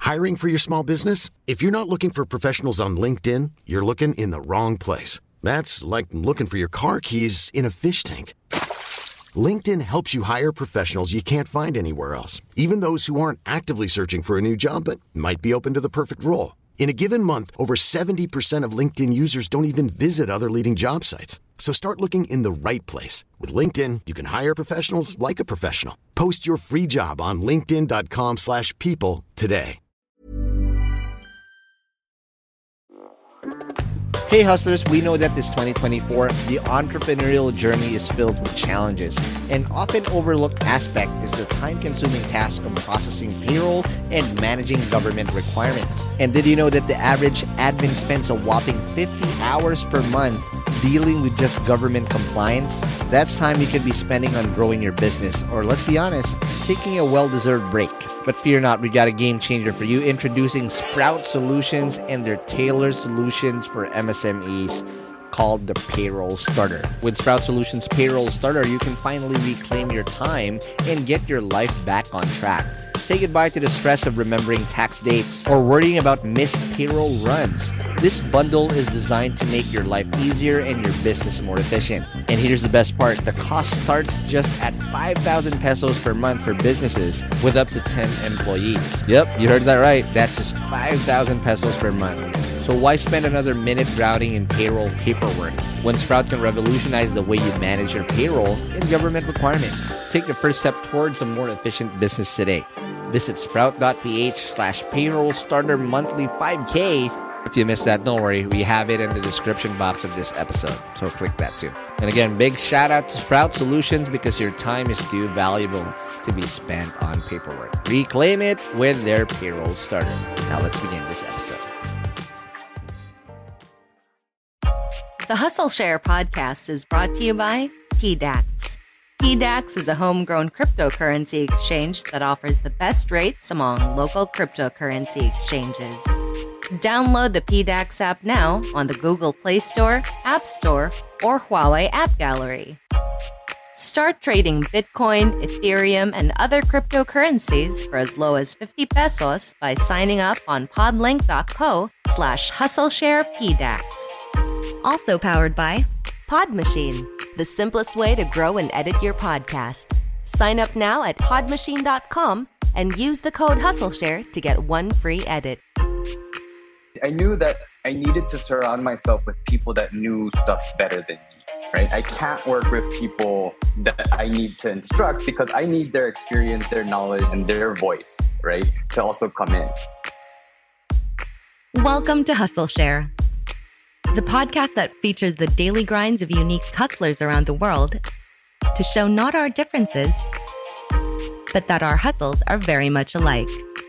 Hiring for your small business? If you're not looking for professionals on LinkedIn, you're looking in the wrong place. That's like looking for your car keys in a fish tank. LinkedIn helps you hire professionals you can't find anywhere else, even those who aren't actively searching for a new job but might be open to the perfect role. In a given month, over 70% of LinkedIn users don't even visit other leading job sites. So start looking in the right place. With LinkedIn, you can hire professionals like a professional. Post your free job on linkedin.com/people today. Hey hustlers, we know that this 2024, the entrepreneurial journey is filled with challenges. An often overlooked aspect is the time-consuming task of processing payroll and managing government requirements. And did you know that the average admin spends a whopping 50 hours per month dealing with just government compliance? That's time you could be spending on growing your business, or let's be honest, taking a well-deserved break. But fear not, we got a game changer for you, introducing Sprout Solutions and their tailored solutions for MSMEs called the Payroll Starter. With Sprout Solutions Payroll Starter, you can finally reclaim your time and get your life back on track. Say goodbye to the stress of remembering tax dates or worrying about missed payroll runs. This bundle is designed to make your life easier and your business more efficient. And here's the best part. The cost starts just at 5,000 pesos per month for businesses with up to 10 employees. Yep, you heard that right. That's just 5,000 pesos per month. So why spend another minute drowning in payroll paperwork when Sprout can revolutionize the way you manage your payroll and government requirements? Take the first step towards a more efficient business today. Visit sprout.ph/payroll starter monthly 5K. If you missed that, don't worry. We have it in the description box of this episode. So click that too. And again, big shout out to Sprout Solutions because your time is too valuable to be spent on paperwork. Reclaim it with their payroll starter. Now let's begin this episode. The Hustle Share podcast is brought to you by PDAX. PDAX is a homegrown cryptocurrency exchange that offers the best rates among local cryptocurrency exchanges. Download the PDAX app now on the Google Play Store, App Store, or Huawei App Gallery. Start trading Bitcoin, Ethereum, and other cryptocurrencies for as low as 50 pesos by signing up on podlink.co/hustlesharepdax. Also powered by Pod Machine, the simplest way to grow and edit your podcast. Sign up now at podmachine.com and use the code HustleShare to get one free edit. I knew that I needed to surround myself with people that knew stuff better than me, right? I can't work with people that I need to instruct because I need their experience, their knowledge, and their voice, right, to also come in. Welcome to Hustle Share, the podcast that features the daily grinds of unique hustlers around the world to show not our differences, but that our hustles are very much alike.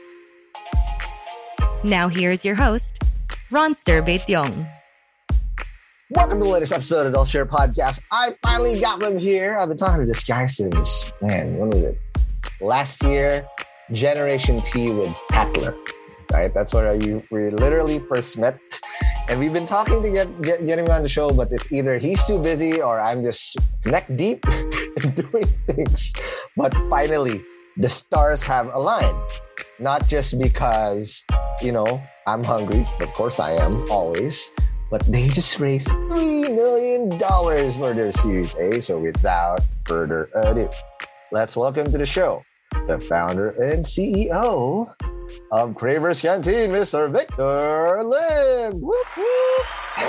Now here's your host, Ronster Baetiong. Welcome to the latest episode of the Share Podcast. I finally got them here. I've been talking to this guy since, when was it? Last year, Generation T with Tatler, right? That's where we literally first met. And we've been talking to get him on the show, but it's either he's too busy or I'm just neck deep in doing things. But finally, the stars have aligned. Not just because, I'm hungry. Of course I am, always. But they just raised $3 million for their Series A. So without further ado, let's welcome to the show the founder and CEO of Cravers Canteen, Mr. Victor Lim. Whoop, whoop.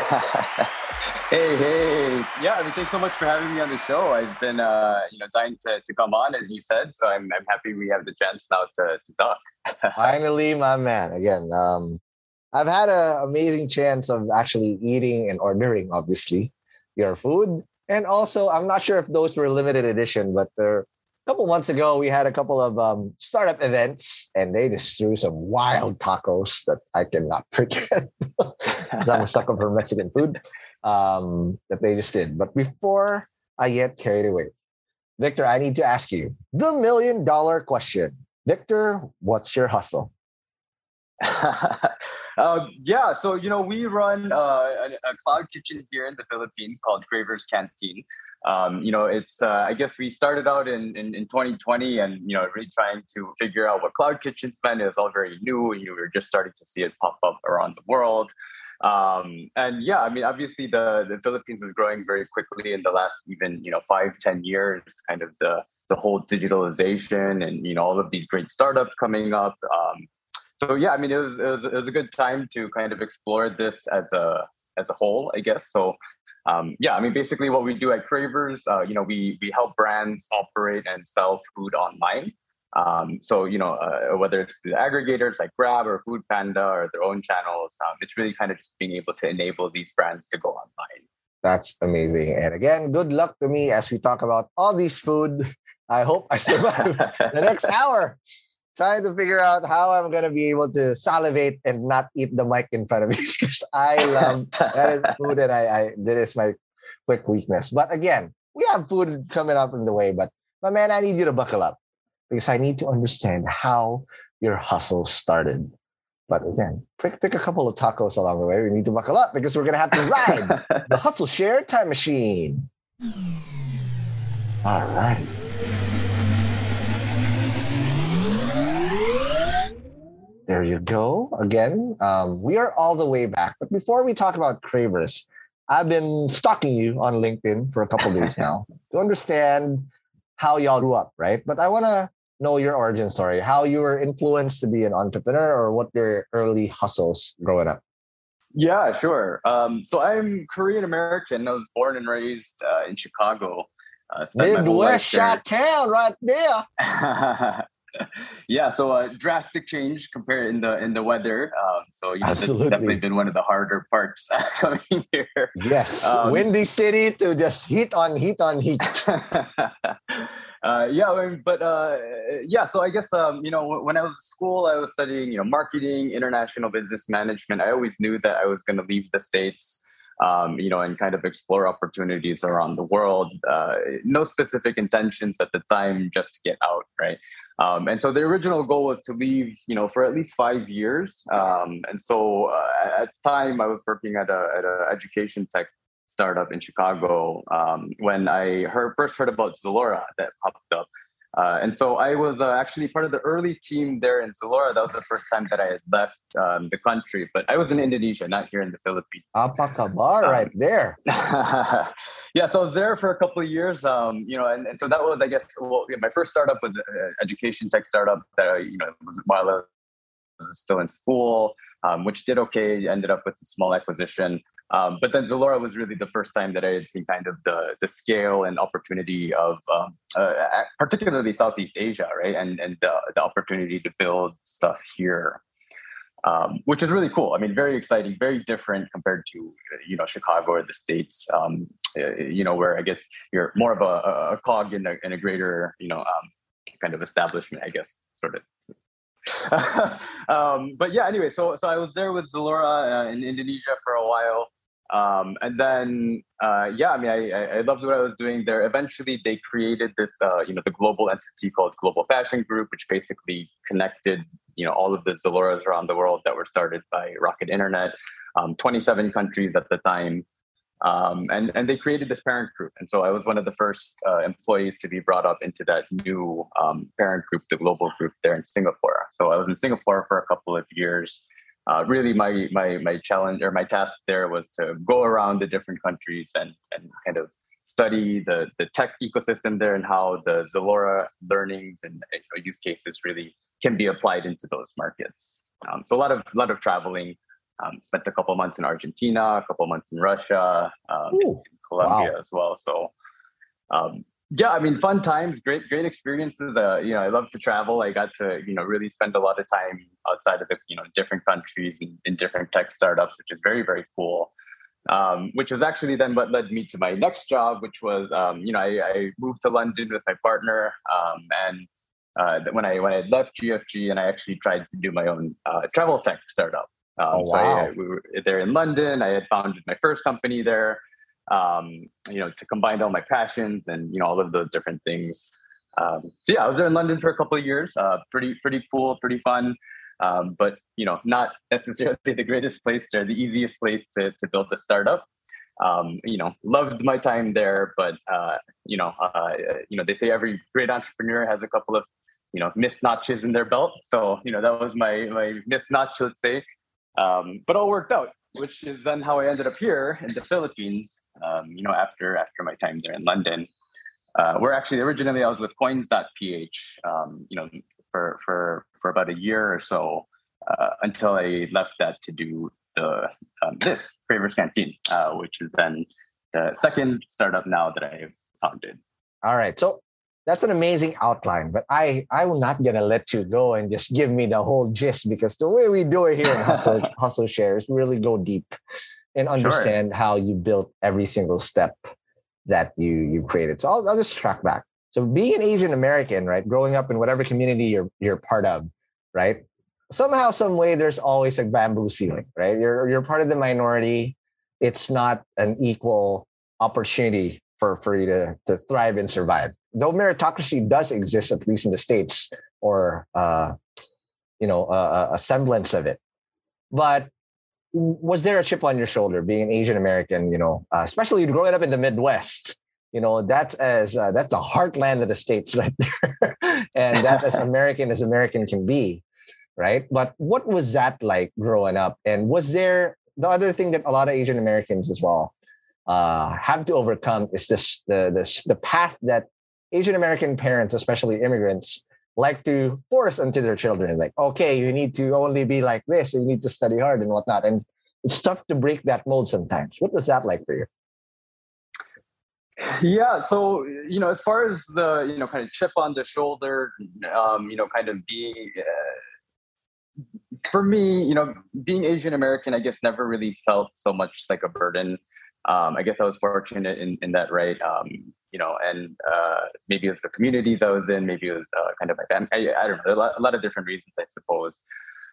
Hey. Yeah, thanks so much for having me on the show. I've been, dying to come on, as you said. So I'm happy we have the chance now to talk. Finally, my man. Again, I've had an amazing chance of actually eating and ordering, obviously, your food. And also, I'm not sure if those were limited edition, but a couple months ago, we had a couple of startup events, and they just threw some wild tacos that I cannot forget. Because I'm a sucker for Mexican food that they just did. But before I get carried away, Victor, I need to ask you the $1 million question. Victor, what's your hustle? So we run a cloud kitchen here in the Philippines called Cravers Canteen. It's I guess we started out in 2020, and really trying to figure out what cloud kitchens meant. It was all very new. We were just starting to see it pop up around the world. And yeah, I mean, obviously the Philippines was growing very quickly in the last even 5-10 years. Kind of the whole digitalization and all of these great startups coming up. So yeah, I mean, it was a good time to kind of explore this as a whole, I guess. So yeah, I mean, basically what we do at Cravers, we help brands operate and sell food online. So whether it's the aggregators like Grab or Food Panda or their own channels, it's really kind of just being able to enable these brands to go online. That's amazing. And again, good luck to me as we talk about all these food. I hope I survive the next hour trying to figure out how I'm going to be able to salivate and not eat the mic in front of me, because I love that is food, and that is my quick weakness. But again, we have food coming up in the way, but my man, I need you to buckle up, because I need to understand how your hustle started. But again, pick a couple of tacos along the way. We need to buckle up because we're going to have to ride the Hustle Share Time Machine. All right. There you go. Again, we are all the way back. But before we talk about Cravers, I've been stalking you on LinkedIn for a couple of days now to understand how y'all grew up, right? But I want to know your origin story, how you were influenced to be an entrepreneur, or what your early hustles growing up. Yeah, sure. So I'm Korean American. I was born and raised in Chicago. Midwest Chi-town right there. Yeah, so a drastic change compared in the weather. So that's definitely been one of the harder parts coming here. Yes, windy city to just heat on heat. Yeah, so I guess when I was at school, I was studying marketing, international business management. I always knew that I was going to leave the States, and kind of explore opportunities around the world. No specific intentions at the time, just to get out, right? And so the original goal was to leave, for at least 5 years. And so at the time, I was working at a education tech startup in Chicago when I first heard about Zalora that popped up. And so I was actually part of the early team there in Zalora. That was the first time that I had left the country, but I was in Indonesia, not here in the Philippines. Apa kabar right there. Yeah, so I was there for a couple of years, and so that was, I guess, my first startup was an education tech startup that, was while I was still in school, which did okay, ended up with a small acquisition. But then Zalora was really the first time that I had seen kind of the scale and opportunity of particularly Southeast Asia, right? And the opportunity to build stuff here, which is really cool. I mean, very exciting, very different compared to, Chicago or the States, where I guess you're more of a cog in a greater, kind of establishment, I guess, sort of. But yeah, anyway, so I was there with Zalora in Indonesia for a while. And then, I loved what I was doing there. Eventually, they created this, the global entity called Global Fashion Group, which basically connected, all of the Zaloras around the world that were started by Rocket Internet, 27 countries at the time. And they created this parent group. And so I was one of the first employees to be brought up into that new parent group, the global group there in Singapore. So I was in Singapore for a couple of years. Really, my challenge or my task there was to go around the different countries and kind of study the tech ecosystem there and how the Zalora learnings and use cases really can be applied into those markets. So a lot of traveling. Spent a couple months in Argentina, a couple months in Russia, in Colombia as well. So, I mean, fun times, great experiences. I love to travel. I got to, really spend a lot of time outside of the, different countries and in different tech startups, which is very, very cool. Which was actually then what led me to my next job, which was, I moved to London with my partner, and when I left GFG, and I actually tried to do my own travel tech startup. So we were there in London. I had founded my first company there, to combine all my passions and, all of those different things. I was there in London for a couple of years. Pretty cool, pretty fun. But, not necessarily the greatest place or the easiest place to build a startup. Loved my time there, but they say every great entrepreneur has a couple of missed notches in their belt. So that was my missed notch, let's say. But all worked out, which is then how I ended up here in the Philippines. After my time there in London, where actually originally I was with Coins.ph. For about a year or so, until I left that to do this Cravers Canteen, which is then the second startup now that I have founded. All right. So that's an amazing outline, but I will not gonna let you go and just give me the whole gist, because the way we do it here in Hustle Shares really go deep and understand how you built every single step that you created. So I'll just track back. So being an Asian American, right, growing up in whatever community you're part of, right, somehow, some way, there's always a bamboo ceiling, right? You're part of the minority. It's not an equal opportunity for you to thrive and survive. Though meritocracy does exist, at least in the States, or a semblance of it. But was there a chip on your shoulder being an Asian American? Especially growing up in the Midwest. That's the heartland of the States right there, and that as American can be. Right. But what was that like growing up? And was there the other thing that a lot of Asian Americans as well have to overcome is the path that Asian American parents, especially immigrants, like to force onto their children. Like, okay, you need to only be like this, you need to study hard and whatnot. And it's tough to break that mold sometimes. What was that like for you? Yeah. So, as far as the, kind of chip on the shoulder, kind of being... for me, being Asian American, I guess never really felt so much like a burden. I guess I was fortunate in that, right? And maybe it was the communities I was in, maybe it was kind of my family. I don't know, a lot of different reasons, I suppose.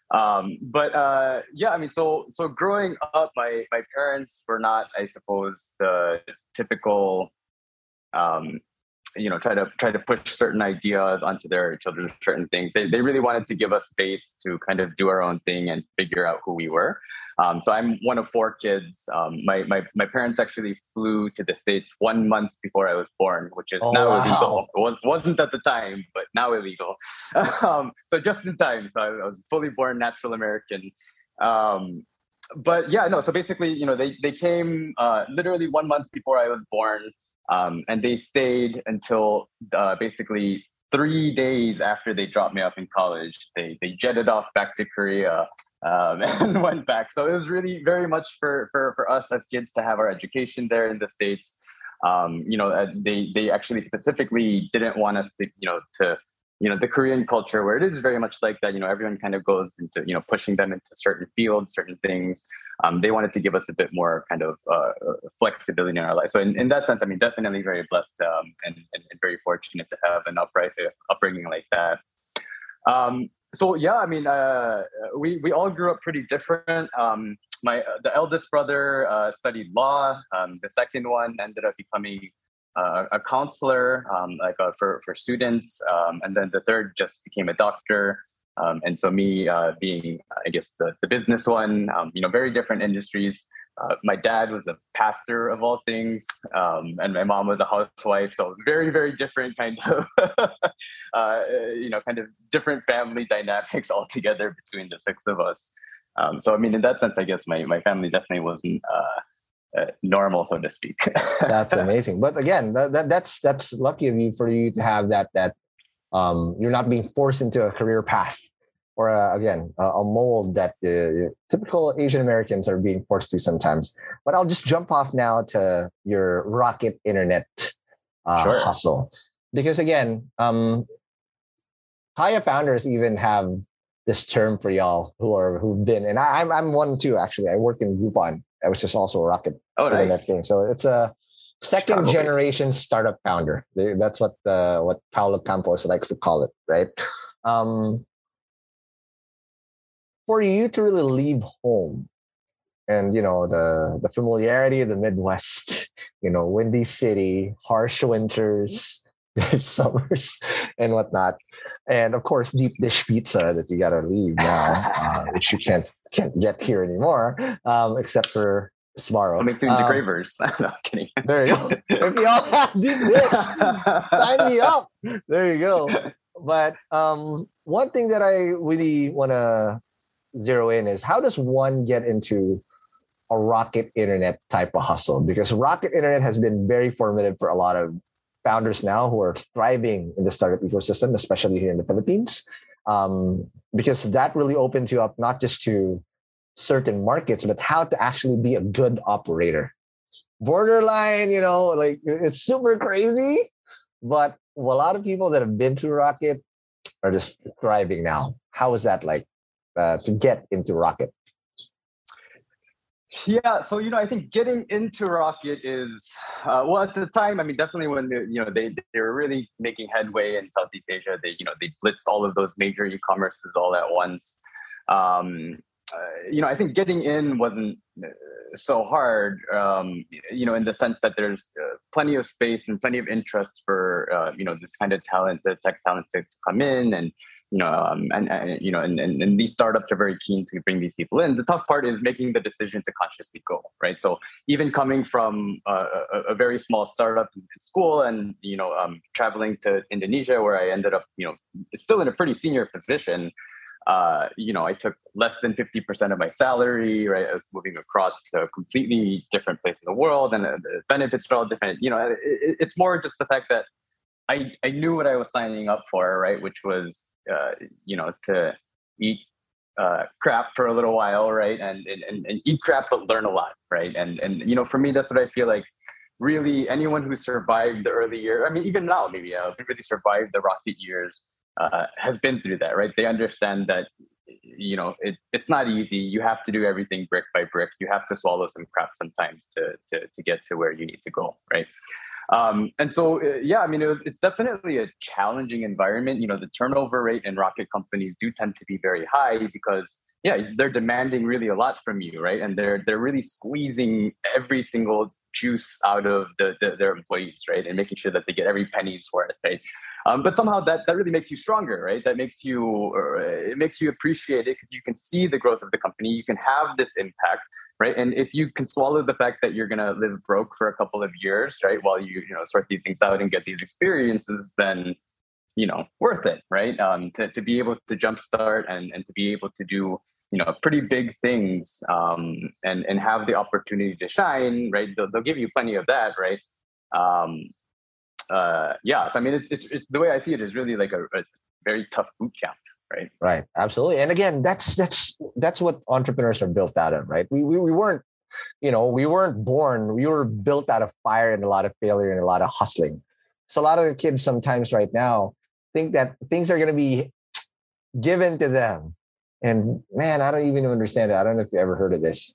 So growing up, my parents were not, I suppose, the typical, try to push certain ideas onto their children, certain things. They really wanted to give us space to kind of do our own thing and figure out who we were. So I'm one of 4 kids. My parents actually flew to the States 1 month before I was born, which is now illegal. It wasn't at the time, but now illegal. So just in time. So I was fully born natural American. So basically, they came literally 1 month before I was born. And they stayed until basically 3 days after they dropped me off in college. They jetted off back to Korea and went back. So it was really very much for us as kids to have our education there in the States. They actually specifically didn't want us to the Korean culture, where it is very much like that, everyone kind of goes into, pushing them into certain fields, certain things. They wanted to give us a bit more kind of flexibility in our life. So in that sense, I mean, definitely very blessed and very fortunate to have an upbringing like that. We all grew up pretty different. The eldest brother studied law. The second one ended up becoming a counselor, for students, and then the third just became a doctor. And so me being, I guess, the business one, very different industries. My dad was a pastor of all things, and my mom was a housewife. So very, very different kind of, kind of different family dynamics altogether between the 6 of us. So, I mean, in that sense, I guess my family definitely wasn't normal, so to speak. That's amazing. But again, that's lucky of you for you to have that you're not being forced into a career path or a mold that typical Asian Americans are being forced to sometimes. But I'll just jump off now to your rocket internet hustle, because again, Kaya founders even have this term for y'all who've been, and I'm one too actually. I work in Groupon, which is also a rocket internet thing. So it's a second generation startup founder. That's what Paulo Campos likes to call it, right? For you to really leave home and, the familiarity of the Midwest, windy city, harsh winters, summers and whatnot. And of course, deep dish pizza that you got to leave now, which you can't get here anymore, except for Sbarro. What makes you into Gravers? No, I'm kidding. There you go. If y'all have this, sign me up. There you go. But one thing that I really want to zero in is, how does one get into a Rocket Internet type of hustle? Because Rocket Internet has been very formative for a lot of founders now who are thriving in the startup ecosystem, especially here in the Philippines, because that really opens you up not just to certain markets, but how to actually be a good operator. Borderline, like, it's super crazy, but a lot of people that have been through Rocket are just thriving now. How is that like to get into Rocket? Yeah, so I think getting into Rocket is well, at the time, I mean, definitely when they were really making headway in Southeast Asia. They blitzed all of those major e-commerces all at once. I think getting in wasn't so hard, in the sense that there's plenty of space and plenty of interest for this kind of talent, the tech talent, to come in, and and these startups are very keen to bring these people in. The tough part is making the decision to consciously go, right? So even coming from a very small startup in school, and traveling to Indonesia, where I ended up still in a pretty senior position. I took less than 50% of my salary, right? I was moving across to a completely different place in the world, and the benefits are all different. It's more just the fact that I knew what I was signing up for, right? Which was, to eat crap for a little while, right? And eat crap, but learn a lot, right? And for me, that's what I feel like. Really, anyone who survived the early years, I mean, even now, maybe who really survived the Rocket years, has been through that, right? They understand that, it's not easy. You have to do everything brick by brick. You have to swallow some crap sometimes to get to where you need to go, right? And so, it's definitely a challenging environment. The turnover rate in Rocket companies do tend to be very high because, they're demanding really a lot from you, right? And they're really squeezing every single juice out of their employees, right? And making sure that they get every penny's worth, right? But somehow that really makes you stronger, right? It makes you appreciate it because you can see the growth of the company. You can have this impact, right? And if you can swallow the fact that you're going to live broke for a couple of years, right, while you sort these things out and get these experiences, then worth it, right? To be able to jumpstart and to be able to do pretty big things, and have the opportunity to shine, right? They'll give you plenty of that, right? So I mean, it's the way I see it is really like a very tough boot camp, right? Right, absolutely. And again, that's what entrepreneurs are built out of, right? We weren't, we weren't born. We were built out of fire and a lot of failure and a lot of hustling. So a lot of the kids sometimes right now think that things are going to be given to them. And man, I don't even understand it. I don't know if you ever heard of this.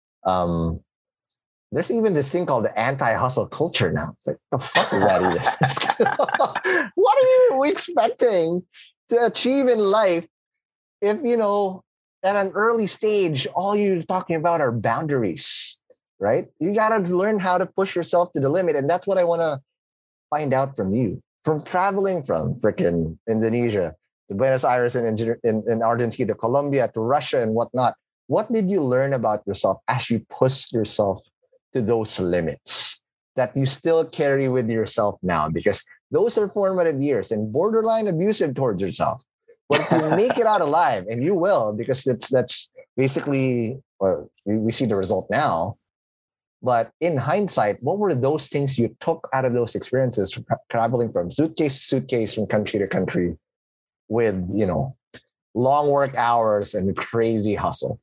There's even this thing called the anti-hustle culture now. It's like, the fuck is that even? What are you expecting to achieve in life if, at an early stage, all you're talking about are boundaries, right? You got to learn how to push yourself to the limit. And that's what I want to find out from you. From traveling from freaking Indonesia to Buenos Aires and in Argentina to Colombia to Russia and whatnot, what did you learn about yourself as you push yourself to those limits that you still carry with yourself now? Because those are formative years and borderline abusive towards yourself. But if you make it out alive, and you will, because that's basically, well, we see the result now. But in hindsight, what were those things you took out of those experiences, traveling from suitcase to suitcase, from country to country, with long work hours and crazy hustle?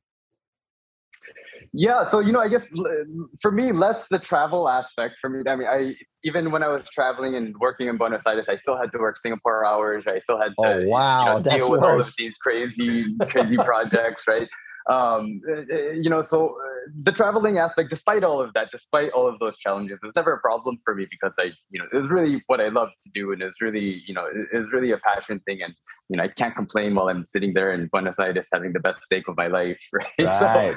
Yeah, so I guess for me, less the travel aspect. For me, I mean, even when I was traveling and working in Buenos Aires, I still had to work Singapore hours. I still had to deal with all of these crazy projects, right? So the traveling aspect, despite all of that, despite all of those challenges, it was never a problem for me because it was really what I loved to do, and it was really, it was really a passion thing, and I can't complain while I'm sitting there in Buenos Aires having the best steak of my life, right? So,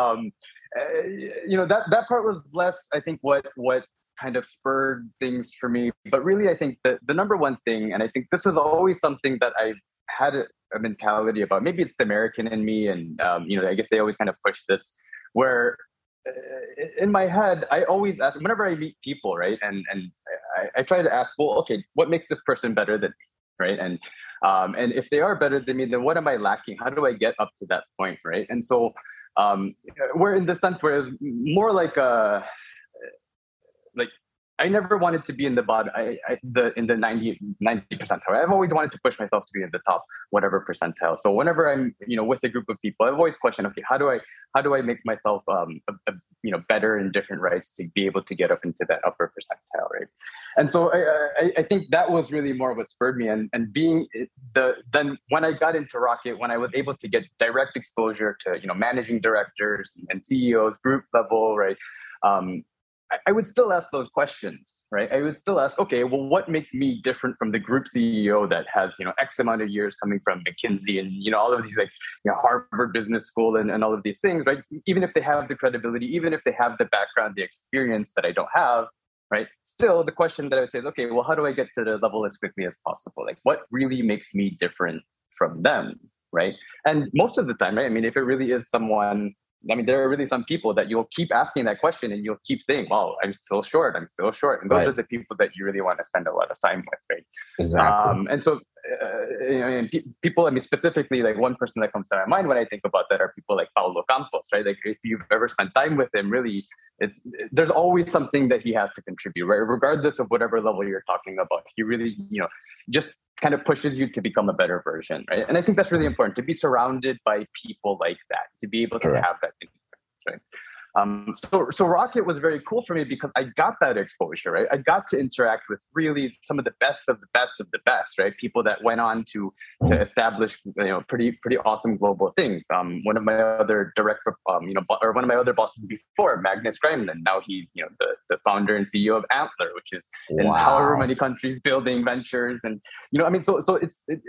that part was less, I think, what kind of spurred things for me. But really, I think the number one thing, and I think this was always something that I had a mentality about, maybe it's the American in me, and I guess they always kind of push this, where in my head, I always ask whenever I meet people, right? And I try to ask, well, okay, what makes this person better than me, right? And if they are better than me, then what am I lacking? How do I get up to that point, right? And so we're in the sense where it's more like I never wanted to be in the bottom, in the 90 percentile. I've always wanted to push myself to be in the top whatever percentile. So whenever I'm, with a group of people, I've always questioned, okay, how do I make myself, better in different rights to be able to get up into that upper percentile, right? And so I think that was really more what spurred me. And being then when I got into Rocket, when I was able to get direct exposure to, managing directors and CEOs, group level, right? I would still ask those questions, right? I would still ask, okay, well, what makes me different from the group CEO that has, X amount of years coming from McKinsey and, all of these Harvard Business School and all of these things, right? Even if they have the credibility, even if they have the background, the experience that I don't have, right? Still, the question that I would say is, okay, well, how do I get to the level as quickly as possible? Like, what really makes me different from them, right? And most of the time, right? I mean, if it really is someone, there are really some people that you'll keep asking that question and you'll keep saying, well, I'm still short. And those are the people that you really want to spend a lot of time with, right? Exactly. And so, people, specifically, like one person that comes to my mind when I think about that are people like Paulo Campos, right? Like if you've ever spent time with him, really, there's always something that he has to contribute, right? Regardless of whatever level you're talking about, he really, just kind of pushes you to become a better version, right? And I think that's really important, to be surrounded by people like that, to be able to have that influence, right? So Rocket was very cool for me because I got that exposure, right? I got to interact with really some of the best of the best of the best, right? People that went on to establish, pretty awesome global things. One of my other or one of my other bosses before, Magnus Grimland, now he's, the founder and CEO of Antler, which is in however many countries building ventures. And, so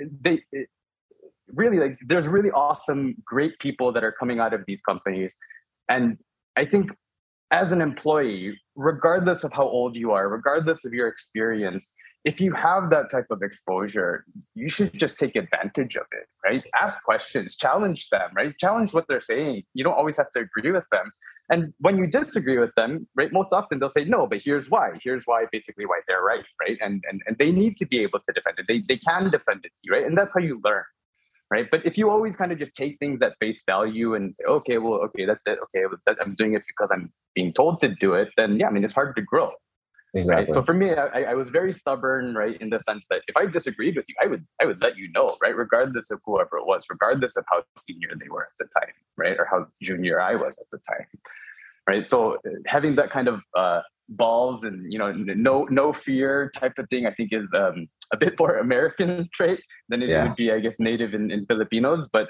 really, like, there's really awesome, great people that are coming out of these companies. And I think as an employee, regardless of how old you are, regardless of your experience, if you have that type of exposure, you should just take advantage of it, right? Ask questions, challenge them, right? Challenge what they're saying. You don't always have to agree with them. And when you disagree with them, right, most often they'll say, no, but here's why. Here's why, basically why they're right, right? And they need to be able to defend it. They can defend it to you, right? And that's how you learn. Right. But if you always kind of just take things at face value and say, okay, that's it. Okay, I'm doing it because I'm being told to do it, then it's hard to grow. Exactly. Right? So for me, I was very stubborn, right, in the sense that if I disagreed with you, I would let you know, right, regardless of whoever it was, regardless of how senior they were at the time, right, or how junior I was at the time, right. So having that kind of balls and no fear type of thing, I think is a bit more American trait than it would be, I guess, native in Filipinos. But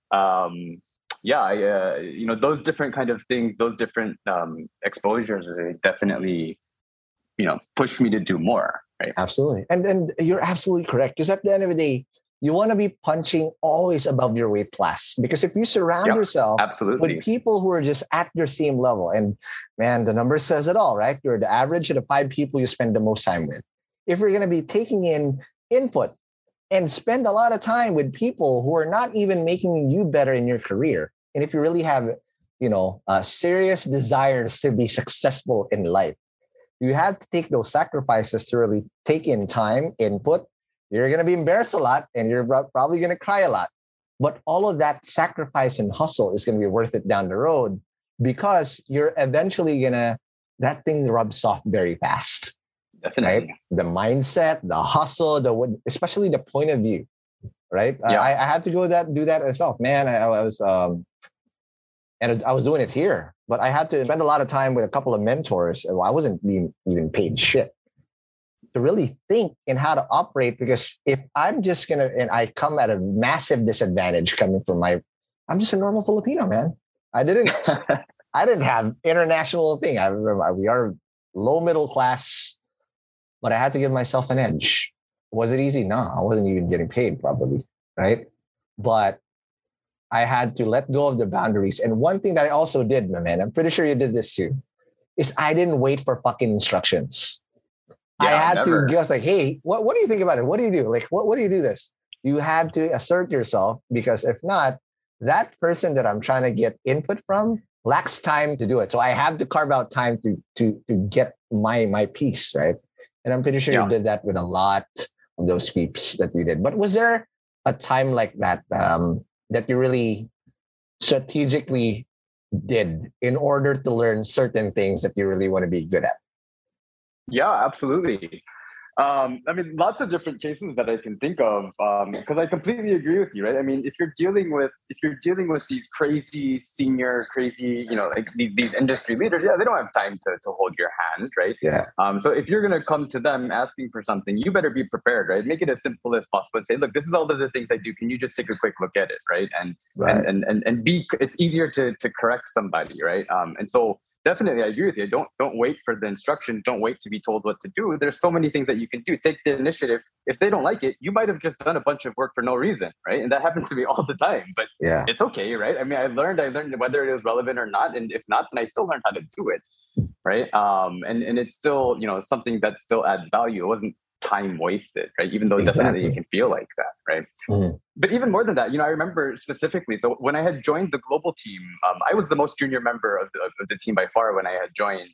those different kind of things, those different exposures, definitely push me to do more. Right. Absolutely, and you're absolutely correct, because at the end of the day, you want to be punching always above your weight class, because if you surround yourself with people who are just at your same level, and man, the number says it all, right? You're the average of the 5 people you spend the most time with. If you're going to be taking in input and spend a lot of time with people who are not even making you better in your career, and if you really have, serious desires to be successful in life, you have to take those sacrifices to really take in time, input. You're going to be embarrassed a lot, and you're probably going to cry a lot. But all of that sacrifice and hustle is going to be worth it down the road, because you're eventually that thing rubs off very fast. Definitely. Right? The mindset, the hustle, especially the point of view, right? Yeah. I had to do that myself, man. I was, and I was doing it here, but I had to spend a lot of time with a couple of mentors. Well, I wasn't being even paid shit to really think in how to operate, because if I'm just and I come at a massive disadvantage coming from I'm just a normal Filipino, man. I didn't have international thing. We are low middle class, but I had to give myself an edge. Was it easy? No, I wasn't even getting paid probably, right? But I had to let go of the boundaries. And one thing that I also did, my man, I'm pretty sure you did this too, is I didn't wait for fucking instructions. I had to just like, hey, what do you think about it? What do you do? Like, what do you do this? You had to assert yourself, because if not, that person that I'm trying to get input from lacks time to do it. So I have to carve out time to get my piece, right? And I'm pretty sure you did that with a lot of those peeps that you did. But was there a time like that that you really strategically did in order to learn certain things that you really want to be good at? Yeah, absolutely. I mean, lots of different cases that I can think of, because I completely agree with you, right? I mean, if you're dealing with these crazy senior, like these industry leaders, they don't have time to hold your hand, right? Yeah. So if you're going to come to them asking for something, you better be prepared, right? Make it as simple as possible and say, look, this is all of the things I do. Can you just take a quick look at it, right? And it's easier to correct somebody, right? And so definitely, I agree with you. Don't wait for the instructions. Don't wait to be told what to do. There's so many things that you can do. Take the initiative. If they don't like it, you might have just done a bunch of work for no reason, right? And that happens to me all the time. But it's okay, right? I mean, I learned whether it was relevant or not, and if not, then I still learned how to do it, right? And it's still something that still adds value. It wasn't time wasted, right? Even though definitely it can feel like that, right? Mm-hmm. But even more than that, I remember specifically, so when I had joined the global team, I was the most junior member of the team by far when I had joined.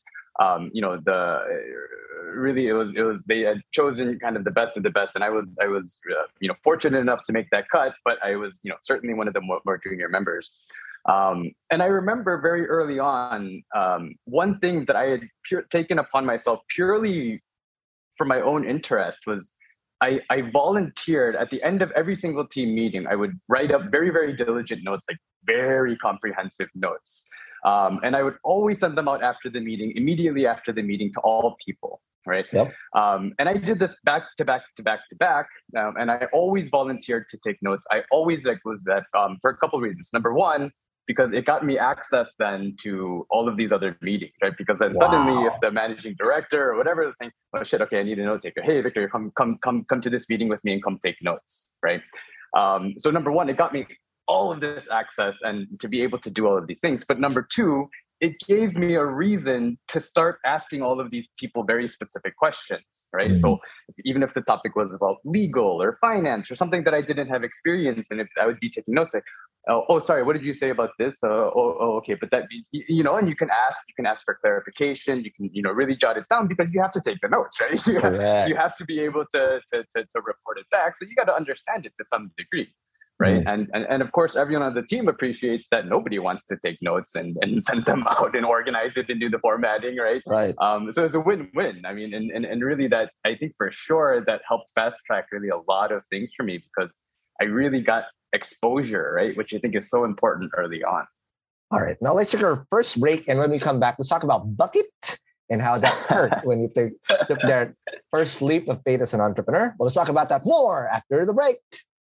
It was they had chosen kind of the best of the best, and I was fortunate enough to make that cut, but I was certainly one of the more junior members. And I remember very early on, one thing that I had taken upon myself purely for my own interest was I volunteered at the end of every single team meeting. I would write up very, very diligent notes, like very comprehensive notes. And I would always send them out after the meeting, immediately after the meeting, to all people, right? Yep. And I did this back to back to back to back. And I always volunteered to take notes. I always was that for a couple of reasons. Number one, because it got me access then to all of these other meetings, right? Because then suddenly, if the managing director or whatever is saying, "Oh shit, okay, I need a note taker. Hey, Victor, come to this meeting with me and come take notes," right? So number one, it got me all of this access and to be able to do all of these things. But number two, it gave me a reason to start asking all of these people very specific questions, right? Mm-hmm. So even if the topic was about legal or finance or something that I didn't have experience in, if I would be taking notes, like, oh, sorry, what did you say about this? Okay, but that means, and you can ask for clarification. You can, really jot it down because you have to take the notes, right? You have to be able to report it back. So you got to understand it to some degree. Right. And of course, everyone on the team appreciates that nobody wants to take notes and send them out and organize it and do the formatting. Right. Right. So it's a win-win. I mean, and really that I think for sure that helped fast track really a lot of things for me because I really got exposure, right? Which I think is so important early on. All right. Now let's take our first break. And when we come back, let's talk about Bucket and how that hurt when you took their first leap of faith as an entrepreneur. Well, let's talk about that more after the break.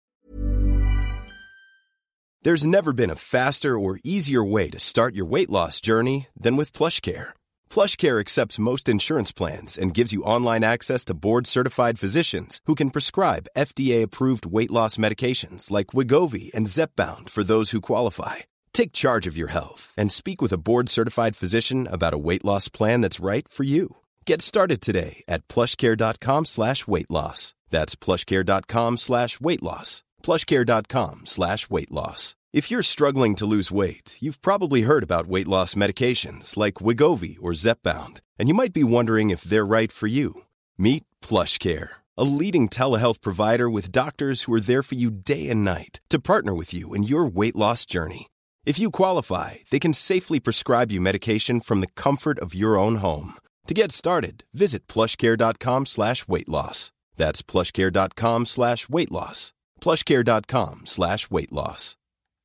There's never been a faster or easier way to start your weight loss journey than with PlushCare. PlushCare accepts most insurance plans and gives you online access to board-certified physicians who can prescribe FDA-approved weight loss medications like Wegovy and Zepbound for those who qualify. Take charge of your health and speak with a board-certified physician about a weight loss plan that's right for you. Get started today at plushcare.com/weight loss. That's plushcare.com/weight loss. plushcare.com/weight loss. If you're struggling to lose weight, you've probably heard about weight loss medications like Wegovy or Zepbound, and you might be wondering if they're right for you. Meet PlushCare, a leading telehealth provider with doctors who are there for you day and night to partner with you in your weight loss journey. If you qualify, they can safely prescribe you medication from the comfort of your own home. To get started, visit plushcare.com/weight loss. That's plushcare.com/weight loss. plushcare.com/weight loss.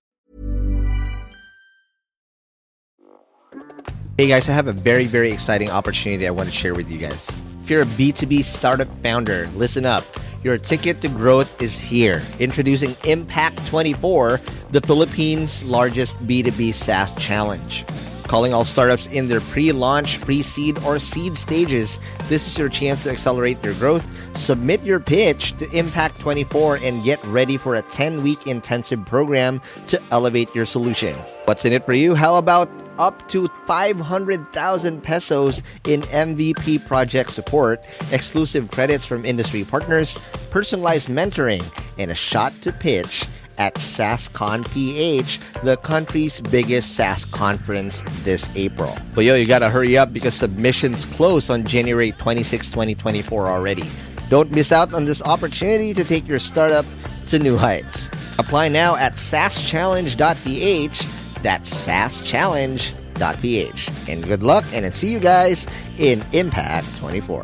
Hey guys, I have a very, very exciting opportunity I want to share with you guys. If you're a B2B startup founder, listen up. Your ticket to growth is here. Introducing Impact 24, the Philippines' largest B2B SaaS challenge. Calling all startups in their pre-launch, pre-seed, or seed stages, this is your chance to accelerate your growth. Submit your pitch to Impact 24 and get ready for a 10-week intensive program to elevate your solution. What's in it for you? How about up to 500,000 pesos in MVP project support, exclusive credits from industry partners, personalized mentoring, and a shot to pitch at SaaSCon PH, the country's biggest SaaS conference this April. But you gotta hurry up because submissions close on January 26, 2024 already. Don't miss out on this opportunity to take your startup to new heights. Apply now at saaschallenge.ph. That's saaschallenge.ph. And good luck, and I'll see you guys in Impact 24.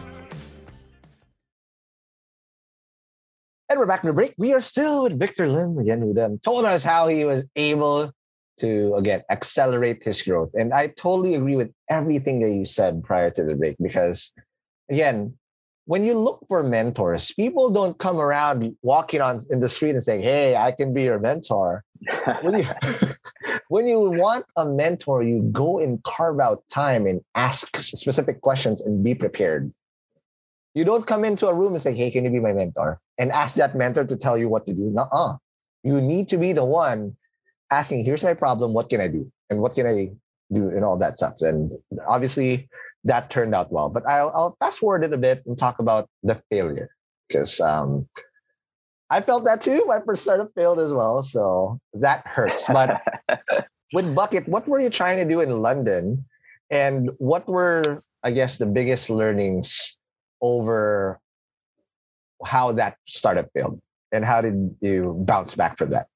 And we're back from the break. We are still with Victor Lim again, who then told us how he was able to, again, accelerate his growth. And I totally agree with everything that you said prior to the break because, again, when you look for mentors, people don't come around walking in the street and saying, hey, I can be your mentor. When you want a mentor, you go and carve out time and ask specific questions and be prepared. You don't come into a room and say, hey, can you be my mentor? And ask that mentor to tell you what to do. Nuh-uh. You need to be the one asking, here's my problem, what can I do? And what can I do and all that stuff. And obviously, that turned out well. But I'll fast forward it a bit and talk about the failure. Because I felt that too. My first startup failed as well. So that hurts. But with Bucket, what were you trying to do in London? And what were, I guess, the biggest learnings over how that startup failed? And how did you bounce back from that?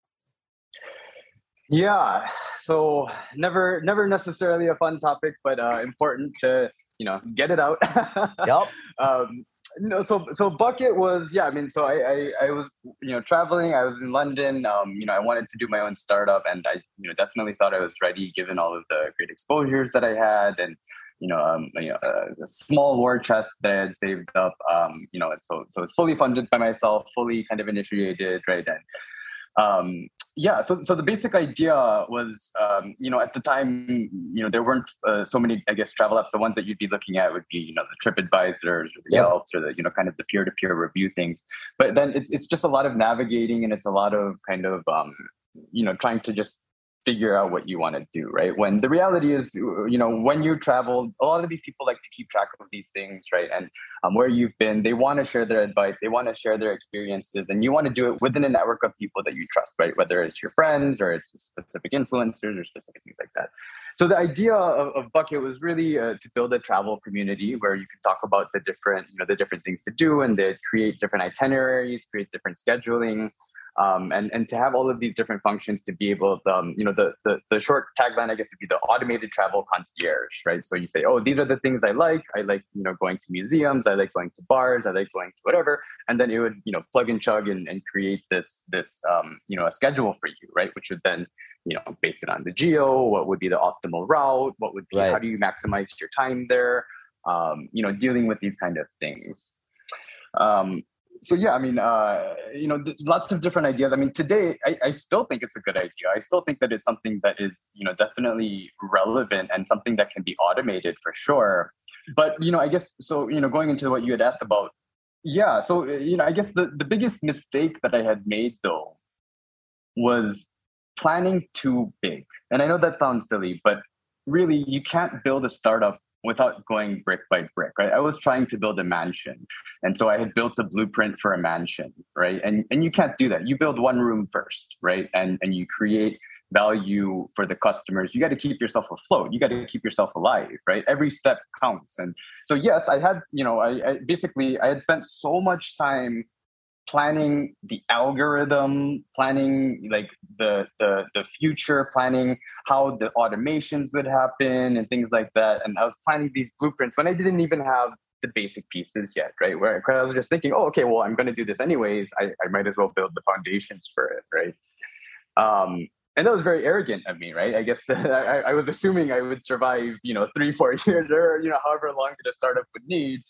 Yeah, so never necessarily a fun topic, but important to get it out. Yep. So Bucket was I was traveling. I was in London. I wanted to do my own startup, and I definitely thought I was ready given all of the great exposures that I had, and a small war chest that I had saved up. And so it's fully funded by myself, fully kind of initiated, right? And so the basic idea was, at the time, there weren't so many, I guess, travel apps. The ones that you'd be looking at would be, the TripAdvisors or the Yelps or the, kind of the peer-to-peer review things. But then it's just a lot of navigating, and it's a lot of kind of, trying to just figure out what you want to do, right? When the reality is, when you travel, a lot of these people like to keep track of these things, right? And where you've been, they want to share their advice, they want to share their experiences, and you want to do it within a network of people that you trust, right? Whether it's your friends or it's specific influencers or specific things like that. So the idea of Bucket was really to build a travel community where you can talk about the different things to do, and they create different itineraries, create different scheduling. And to have all of these different functions to be able to, the short tagline, I guess, would be the automated travel concierge, right? So you say, oh, these are the things I like. I like, going to museums. I like going to bars. I like going to whatever. And then it would, plug and chug and create this a schedule for you, right? Which would then, base it on the geo, what would be the optimal route? What would be, How do you maximize your time there? Dealing with these kind of things. So lots of different ideas. I mean, today, I still think it's a good idea. I still think that it's something that is, definitely relevant and something that can be automated for sure. But, I guess, so, going into what you had asked about, I guess the biggest mistake that I had made, though, was planning too big. And I know that sounds silly, but really, you can't build a startup without going brick by brick, right? I was trying to build a mansion. And so I had built a blueprint for a mansion, right? And you can't do that. You build one room first, right? And you create value for the customers. You got to keep yourself afloat. You got to keep yourself alive, right? Every step counts. And so, yes, I had, I had spent so much time planning the algorithm, planning like the future, planning how the automations would happen and things like that. And I was planning these blueprints when I didn't even have the basic pieces yet, right? Where I was just thinking, oh, okay, well, I'm going to do this anyways. I might as well build the foundations for it, right? And that was very arrogant of me, right? I guess I was assuming I would survive, 3-4 years or, however long that a startup would need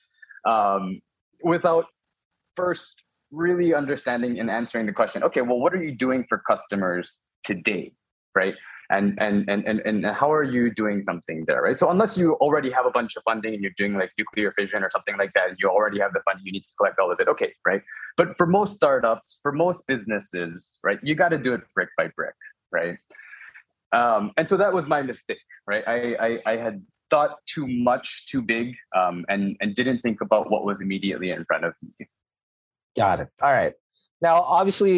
without first really understanding and answering the question, okay, well, what are you doing for customers today, right? And how are you doing something there, right? So unless you already have a bunch of funding and you're doing like nuclear fission or something like that, you already have the funding, you need to collect all of it, okay, right? But for most startups, for most businesses, right, you got to do it brick by brick, right? And so that was my mistake, right? I had thought too much, too big, and didn't think about what was immediately in front of me. Got it. All right. Now, obviously,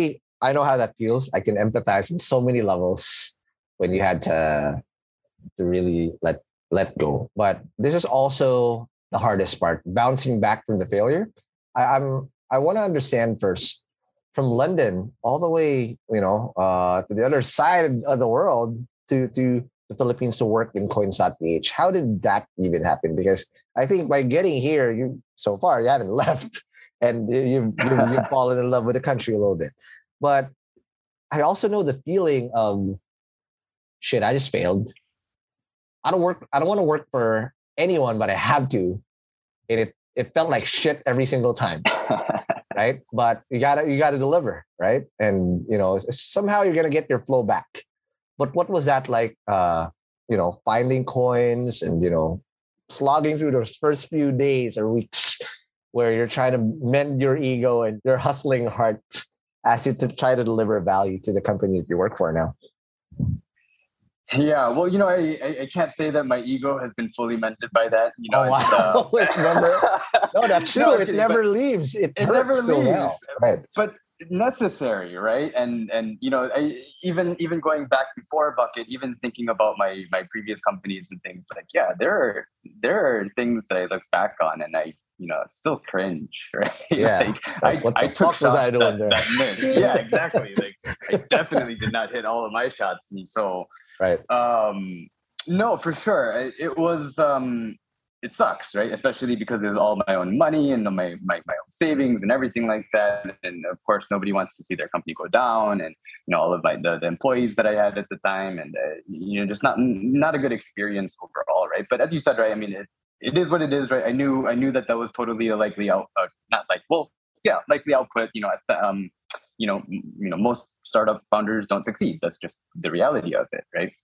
I know how that feels. I can empathize in so many levels when you had to really let go. But this is also the hardest part, bouncing back from the failure. I want to understand first, from London all the way, to the other side of the world, to the Philippines to work in Coins.ph. How did that even happen? Because I think by getting here, you haven't left, and you've fallen in love with the country a little bit. But I also know the feeling of, shit, I just failed. I don't want to work for anyone, but I have to. And it felt like shit every single time. Right? But you gotta deliver, right? And somehow you're gonna get your flow back. But what was that like, finding coins and, slogging through those first few days or weeks where you're trying to mend your ego and you're hustling hard as you to try to deliver value to the companies you work for now? Yeah, well, I can't say that my ego has been fully mended by that. Oh, wow. No, that's true. It never leaves. It never leaves. Right. But necessary, right? And even going back before Bucket, even thinking about my previous companies and things, like, yeah, there are things that I look back on and I still cringe, right? Yeah. I took shots that missed. Yeah, exactly. Like, I definitely did not hit all of my shots, and so right. No, for sure, it was. It sucks, right? Especially because it was all my own money and my own savings and everything like that. And of course, nobody wants to see their company go down. And all of the employees that I had at the time, and just not a good experience overall, right? But as you said, right? I mean, it is what it is, right? I knew that was totally a likely likely output. Most startup founders don't succeed. That's just the reality of it, right?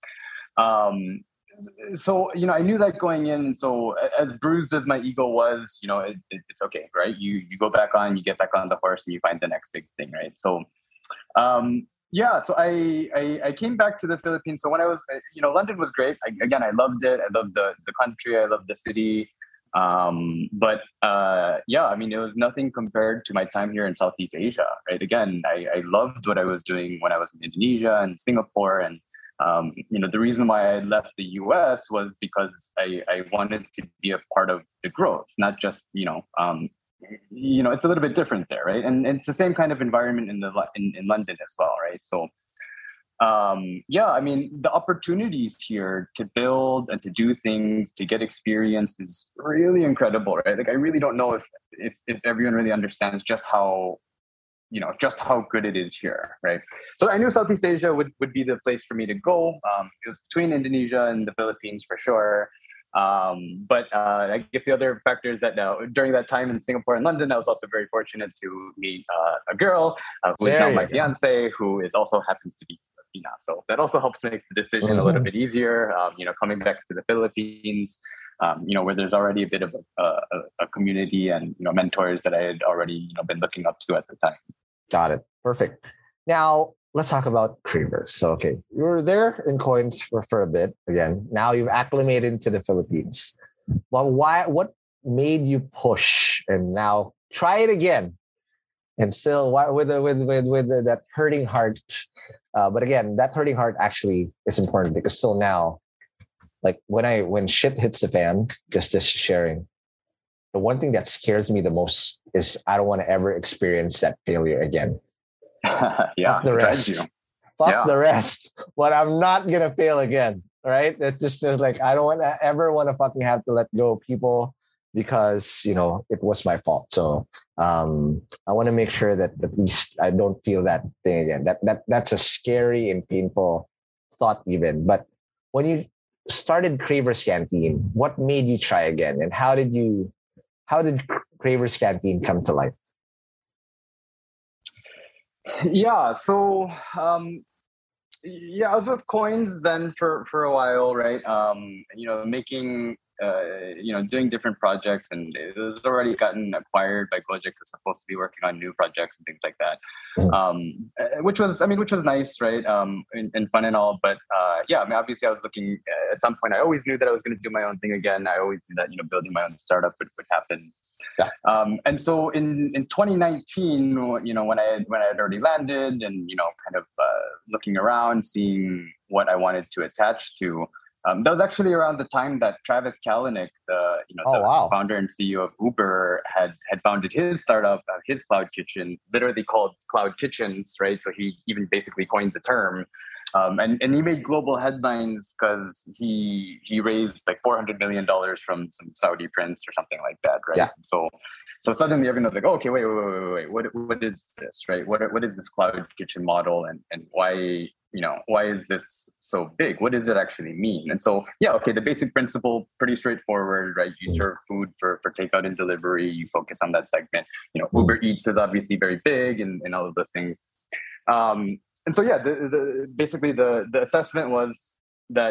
So, I knew that going in. So as bruised as my ego was, it's okay, right? You go back on, you get back on the horse and you find the next big thing, right? So, so I came back to the Philippines. So when I was, London was great. I loved it. I loved the country. I loved the city. But it was nothing compared to my time here in Southeast Asia, right? Again, I loved what I was doing when I was in Indonesia and Singapore. And the reason why I left the US was because I wanted to be a part of the growth, not just, it's a little bit different there, right? And it's the same kind of environment in London as well, right? So, the opportunities here to build and to do things, to get experience is really incredible, right? Like, I really don't know if everyone really understands just how good it is here, right? So I knew Southeast Asia would be the place for me to go. It was between Indonesia and the Philippines for sure. But I guess the other factor is that during that time in Singapore and London, I was also very fortunate to meet a girl who is now my fiance, who also happens to be Filipina. So that also helps make the decision a little bit easier. Coming back to the Philippines, where there's already a bit of a community and mentors that I had already been looking up to at the time. Got it. Perfect. Now let's talk about Cravers. So, okay, you were there in Coins for a bit. Again, now you've acclimated into the Philippines. Well, what made you push and now try it again? And still, with that hurting heart. But again, that hurting heart actually is important because still now, like when shit hits the fan, just this sharing. The one thing that scares me the most is I don't want to ever experience that failure again. Yeah, fuck the rest. Fuck the rest. But I'm not gonna fail again. Right? It's just like I don't ever want to fucking have to let go of people because it was my fault. So I want to make sure that at least I don't feel that thing again. That's a scary and painful thought even. But when you started Cravers Canteen, what made you try again, and how did Cravers Canteen come to life? Yeah, so I was with Coins then for a while, right? Making doing different projects, and it was already gotten acquired by Gojek. Was supposed to be working on new projects and things like that, which was nice, right? And fun and all. But obviously I was looking at some point. I always knew that I was going to do my own thing again. I always knew that building my own startup would happen. And so in 2019, when I had already landed and, kind of looking around, seeing what I wanted to attach to, that was actually around the time that Travis Kalanick, the founder and CEO of Uber, had founded his startup, his cloud kitchen, literally called Cloud Kitchens, right? So he even basically coined the term. And he made global headlines because he raised like $400 million from some Saudi prince or something like that, right? Yeah. So suddenly everyone was like, oh, okay, wait, what is this, right? What is this cloud kitchen model, and why is this so big? What does it actually mean? And so, the basic principle, pretty straightforward, right? You serve food for takeout and delivery. You focus on that segment. Uber Eats is obviously very big and all of the things. And so, basically the assessment was that,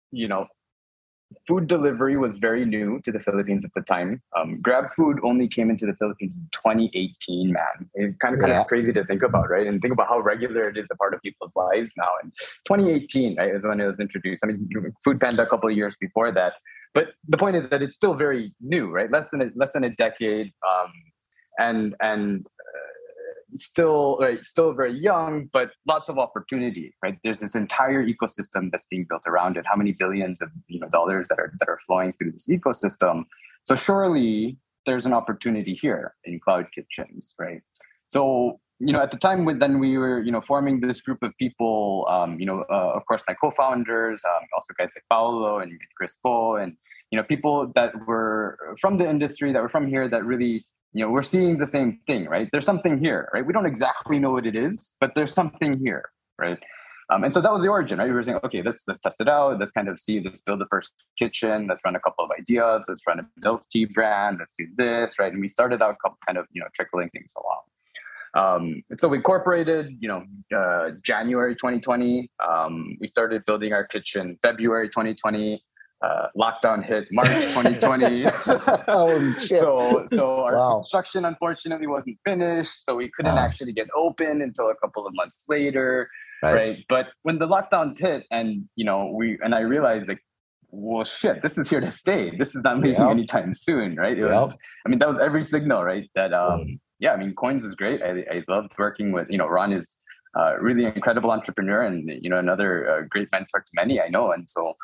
food delivery was very new to the Philippines at the time. GrabFood only came into the Philippines in 2018, man. It's kind of crazy to think about, right? And think about how regular it is a part of people's lives now. And 2018, right, is when it was introduced. I mean, Food Panda a couple of years before that. But the point is that it's still very new, right? Less than a decade, and still very young, but lots of opportunity, right? There's this entire ecosystem that's being built around it. How many billions of dollars that are flowing through this ecosystem? So surely there's an opportunity here in cloud kitchens, right? So at the time when we were forming this group of people, of course my co-founders, also guys like Paolo and Chris Po, and people that were from the industry, that were from here, that really we're seeing the same thing, right? There's something here, right? We don't exactly know what it is, but there's something here, right? And so that was the origin, right? We were saying, okay, let's test it out. Let's build the first kitchen. Let's run a couple of ideas. Let's run a milk tea brand. Let's do this, right? And we started out kind of, trickling things along. And so we incorporated, January 2020. We started building our kitchen February 2020. Lockdown hit March 2020. Holy shit. So our construction unfortunately wasn't finished, so we couldn't actually get open until a couple of months later, right? But when the lockdowns hit, and I realized, like, well, shit, this is here to stay. This is not leaving anytime soon, right? That was every signal, right? That Coins is great. I loved working with Ron is really incredible entrepreneur, and another great mentor to many I know, and so.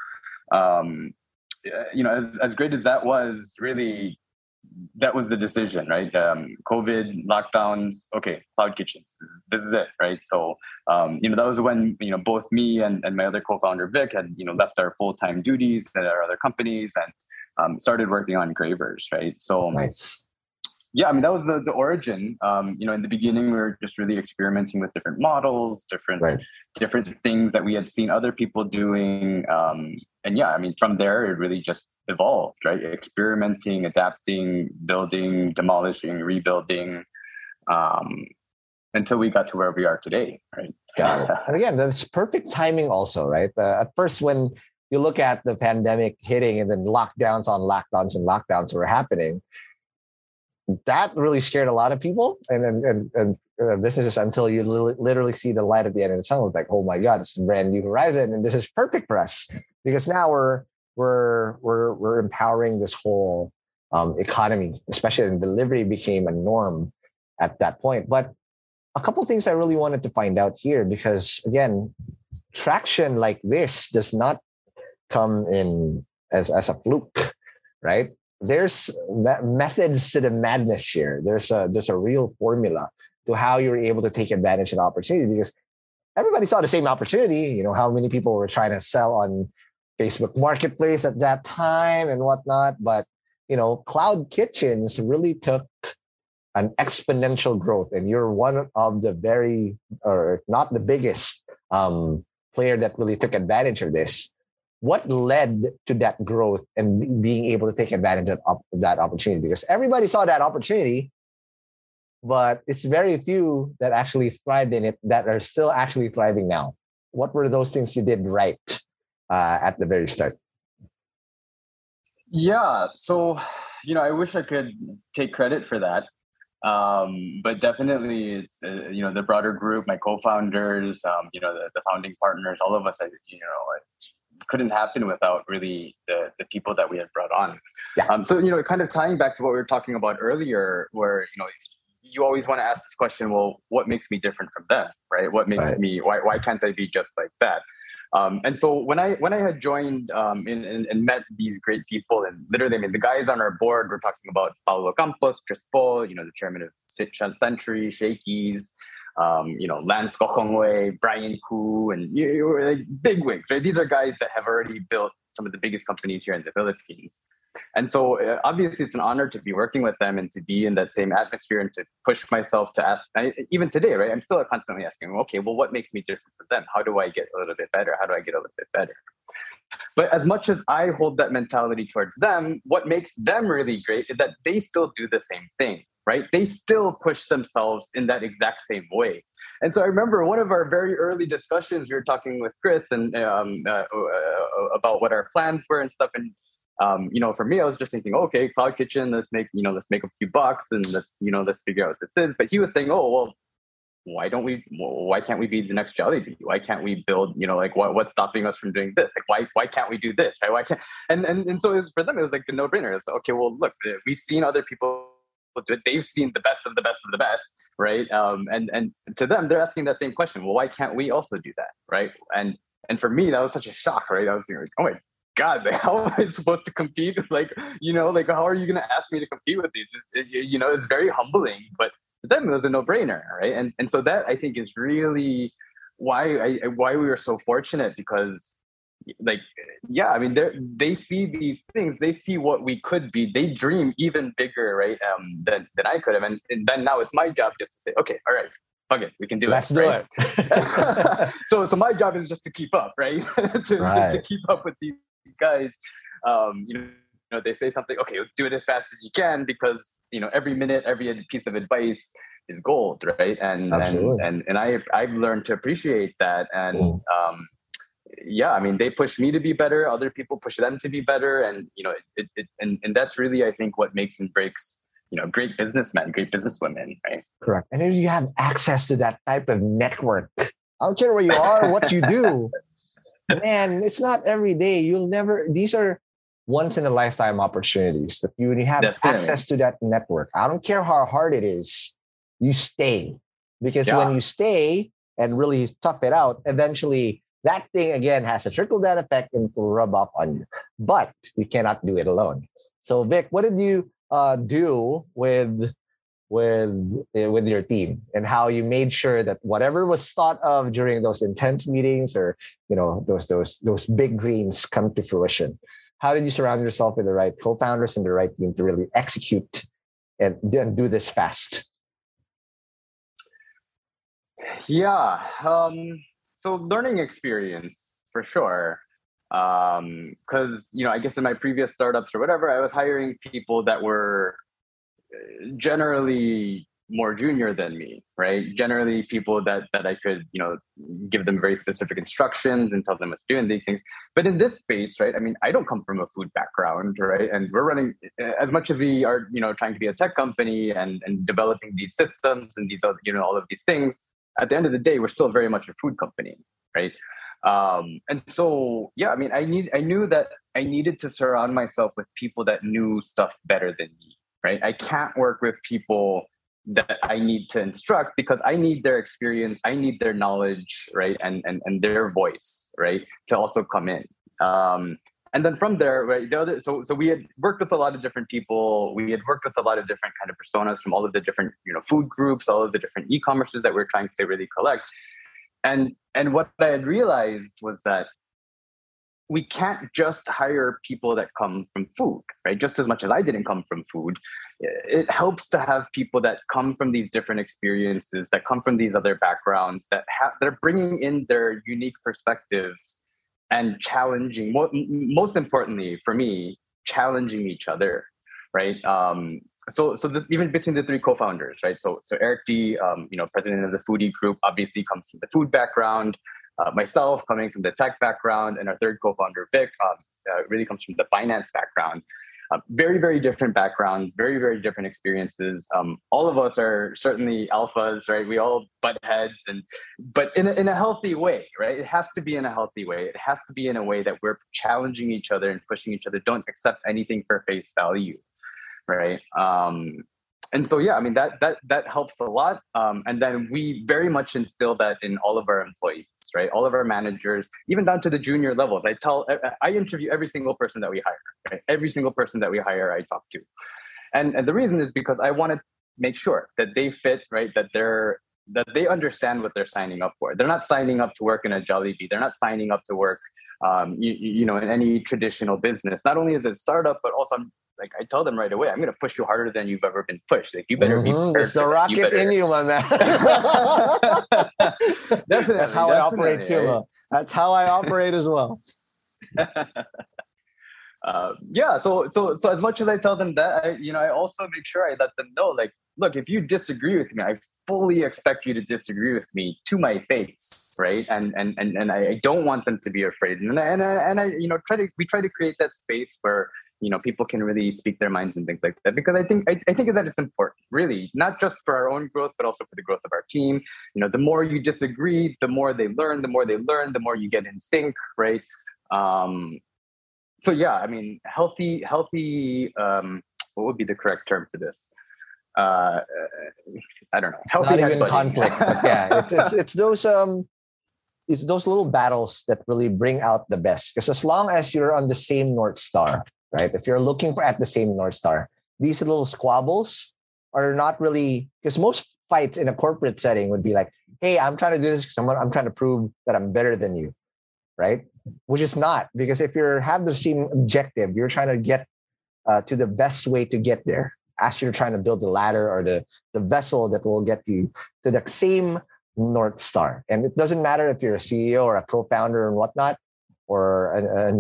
As great as that was, really, that was the decision, right? COVID, lockdowns, okay, cloud kitchens, this is it, right? So, that was when, both me and my other co-founder, Vic, had, left our full-time duties at our other companies and started working on Cravers, right? So, nice. Yeah, that was the origin. In the beginning, we were just really experimenting with different models, different things that we had seen other people doing. From there, it really just evolved, right? Experimenting, adapting, building, demolishing, rebuilding, until we got to where we are today, right? And again, that's perfect timing also, right? At first, when you look at the pandemic hitting and then lockdowns were happening, that really scared a lot of people, and businesses, until you literally see the light at the end of the tunnel. It's like, oh my God, it's a brand new horizon, and this is perfect for us because now we're empowering this whole economy, especially in delivery became a norm at that point. But a couple of things I really wanted to find out here, because again, traction like this does not come in as a fluke, right? There's methods to the madness here. There's a real formula to how you're able to take advantage of the opportunity, because everybody saw the same opportunity. How many people were trying to sell on Facebook Marketplace at that time and whatnot. But, cloud kitchens really took an exponential growth, and you're one of the or if not the biggest player that really took advantage of this. What led to that growth and being able to take advantage of that opportunity? Because everybody saw that opportunity, but it's very few that actually thrived in it, that are still actually thriving now. What were those things you did right at the very start? Yeah, so, I wish I could take credit for that. But definitely it's, the broader group, my co-founders, the founding partners, all of us, couldn't happen without really the people that we had brought on. Yeah. So, kind of tying back to what we were talking about earlier, where, you always want to ask this question, well, what makes me different from them, right? What makes me, why can't I be just like that? And so when I had joined and met these great people, and literally, I mean, the guys on our board, we're talking about Paulo Campos, Chris Paul, the chairman of Century, Shakey's, Lance Kokongwei, Brian Koo, and like big wigs, right? These are guys that have already built some of the biggest companies here in the Philippines. And so obviously it's an honor to be working with them and to be in that same atmosphere and to push myself to ask, even today, right? I'm still constantly asking, okay, well, what makes me different from them? How do I get a little bit better? How do I get a little bit better? But as much as I hold that mentality towards them, what makes them really great is that they still do the same thing, right? They still push themselves in that exact same way. And so I remember one of our very early discussions, we were talking with Chris and about what our plans were and stuff. And for me, I was just thinking, okay, Cloud Kitchen, let's make a few bucks and let's figure out what this is. But he was saying, oh, well, why can't we be the next Jollibee? Why can't we build, what's stopping us from doing this? Like, why can't we do this? Right? Why can't, and so for them, it was like a no-brainer. It's okay, well, look, we've seen other people do it. They've seen the best of the best of the best, right? And to them, they're asking that same question. Well, why can't we also do that? Right? And for me, that was such a shock, right? I was thinking, oh my God, how am I supposed to compete? How are you going to ask me to compete with these? It's very humbling, but for them, it was a no-brainer, right? And so that, I think, is really why we were so fortunate, because they see these things, they see what we could be, they dream even bigger, right? Than I could have. And then now it's my job just to say, okay, all right, fuck it, we can do Let's it. Let's do it. So my job is just to keep up, right? to keep up with these guys. They say something, okay, do it as fast as you can, because every minute, every piece of advice is gold, right? And I've learned to appreciate that. And they push me to be better, other people push them to be better, and and that's really, I think, what makes and breaks great businessmen, great businesswomen, right? Correct. And if you have access to that type of network, I don't care where you are, what you do. Man, it's not every day. These are once in a lifetime opportunities that you have access to that network. I don't care how hard it is, you stay. Because when you stay and really tough it out, eventually that thing again has a trickle down effect and will rub off on you. But you cannot do it alone. So Vic, what did you do with your team, and how you made sure that whatever was thought of during those intense meetings, or those big dreams come to fruition? How did you surround yourself with the right co-founders and the right team to really execute and do this fast? Yeah. So learning experience for sure. Because I guess in my previous startups or whatever, I was hiring people that were generally more junior than me, right? Generally people that I could, give them very specific instructions and tell them what to do and these things. But in this space, right? I mean, I don't come from a food background, right? And we're running, as much as we are, trying to be a tech company and developing these systems and these other, all of these things, at the end of the day, we're still very much a food company, right? And so, I mean, I knew that I needed to surround myself with people that knew stuff better than me, right? I can't work with people that I need to instruct, because I need their experience, I need their knowledge, right? And their voice, right? To also come in. And then from there, right? So we had worked with a lot of different people. We had worked with a lot of different kind of personas from all of the different, food groups, all of the different e-commerces that we're trying to really collect. And what I had realized was that we can't just hire people that come from food, right? Just as much as I didn't come from food, it helps to have people that come from these different experiences, that come from these other backgrounds, they're bringing in their unique perspectives and challenging, most importantly for me, challenging each other, right? Even between the three co-founders, right? So Eric D, president of the Foodie Group, obviously comes from the food background. Myself coming from the tech background, and our third co-founder, Vic, really comes from the finance background. Very, very different backgrounds, very, very different experiences. All of us are certainly alphas, right? We all butt heads, but in a healthy way, right? It has to be in a healthy way. It has to be in a way that we're challenging each other and pushing each other. Don't accept anything for face value, right? And so, yeah, I mean, that helps a lot. And then we very much instill that in all of our employees, right? All of our managers, even down to the junior levels. I interview every single person that we hire, right? Every single person that we hire, I talk to. And the reason is because I want to make sure that they fit, right? That they understand what they're signing up for. They're not signing up to work in a Jollibee. They're not signing up to work, in any traditional business. Not only is it a startup, but also I tell them right away, I'm going to push you harder than you've ever been pushed. Like, you better be prepared. It's the rocket in you, my man. Definitely. That's how I operate too. Right? That's how I operate as well. So as much as I tell them that, I also make sure I let them know, like, look, if you disagree with me, I fully expect you to disagree with me to my face, right? And I don't want them to be afraid. And I we try to create that space where people can really speak their minds and things like that, because I think that it's important, really, not just for our own growth, but also for the growth of our team. The more you disagree, the more they learn, the more you get in sync, right? So yeah, I mean, healthy. What would be the correct term for this? I don't know. Healthy, not even conflict. But yeah, it's those little battles that really bring out the best. Because as long as you're on the same North Star, right? If you're looking at the same North Star, these little squabbles are not really, because most fights in a corporate setting would be like, hey, I'm trying to do this because I'm trying to prove that I'm better than you, right? Which is not, because if you have the same objective, you're trying to get to the best way to get there, as you're trying to build the ladder or the vessel that will get you to the same North Star. And it doesn't matter if you're a CEO or a co-founder and whatnot, or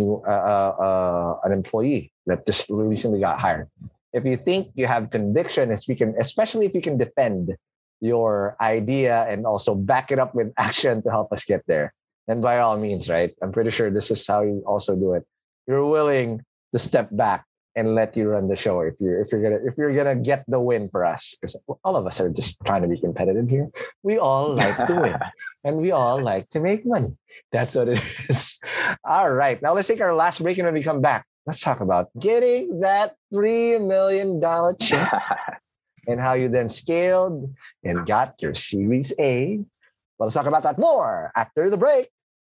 an employee that just recently got hired. If you think you have conviction, especially if you can defend your idea and also back it up with action to help us get there, then by all means, right? I'm pretty sure this is how you also do it. You're willing to step back and let you run the show if you're gonna get the win for us, because all of us are just trying to be competitive here. We all like to win, and we all like to make money. That's what it is. All right, now let's take our last break, and when we come back, let's talk about getting that $3 million check and how you then scaled and got your Series A. Well, let's talk about that more after the break.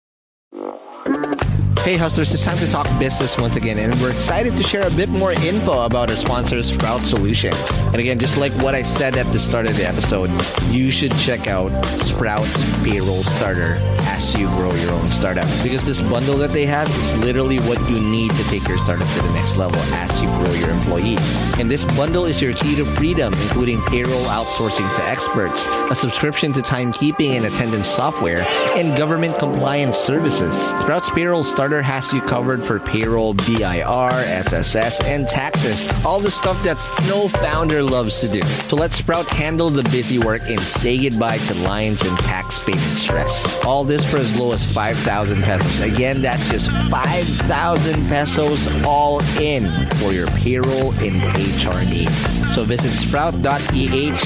Hey hustlers, it's time to talk business once again, and we're excited to share a bit more info about our sponsor, Sprout Solutions. And again, just like what I said at the start of the episode, you should check out Sprout's Payroll Starter as you grow your own startup, because this bundle that they have is literally what you need to take your startup to the next level as you grow your employees. And this bundle is your key to freedom, including payroll outsourcing to experts, a subscription to timekeeping and attendance software, and government compliance services. Sprout's Payroll Starter has you covered for payroll, BIR, SSS, and taxes. All the stuff that no founder loves to do. So let Sprout handle the busy work and say goodbye to lines and tax payment stress. All this for as low as 5,000 pesos. Again, that's just 5,000 pesos all in for your payroll and HR needs. So visit sprout.ph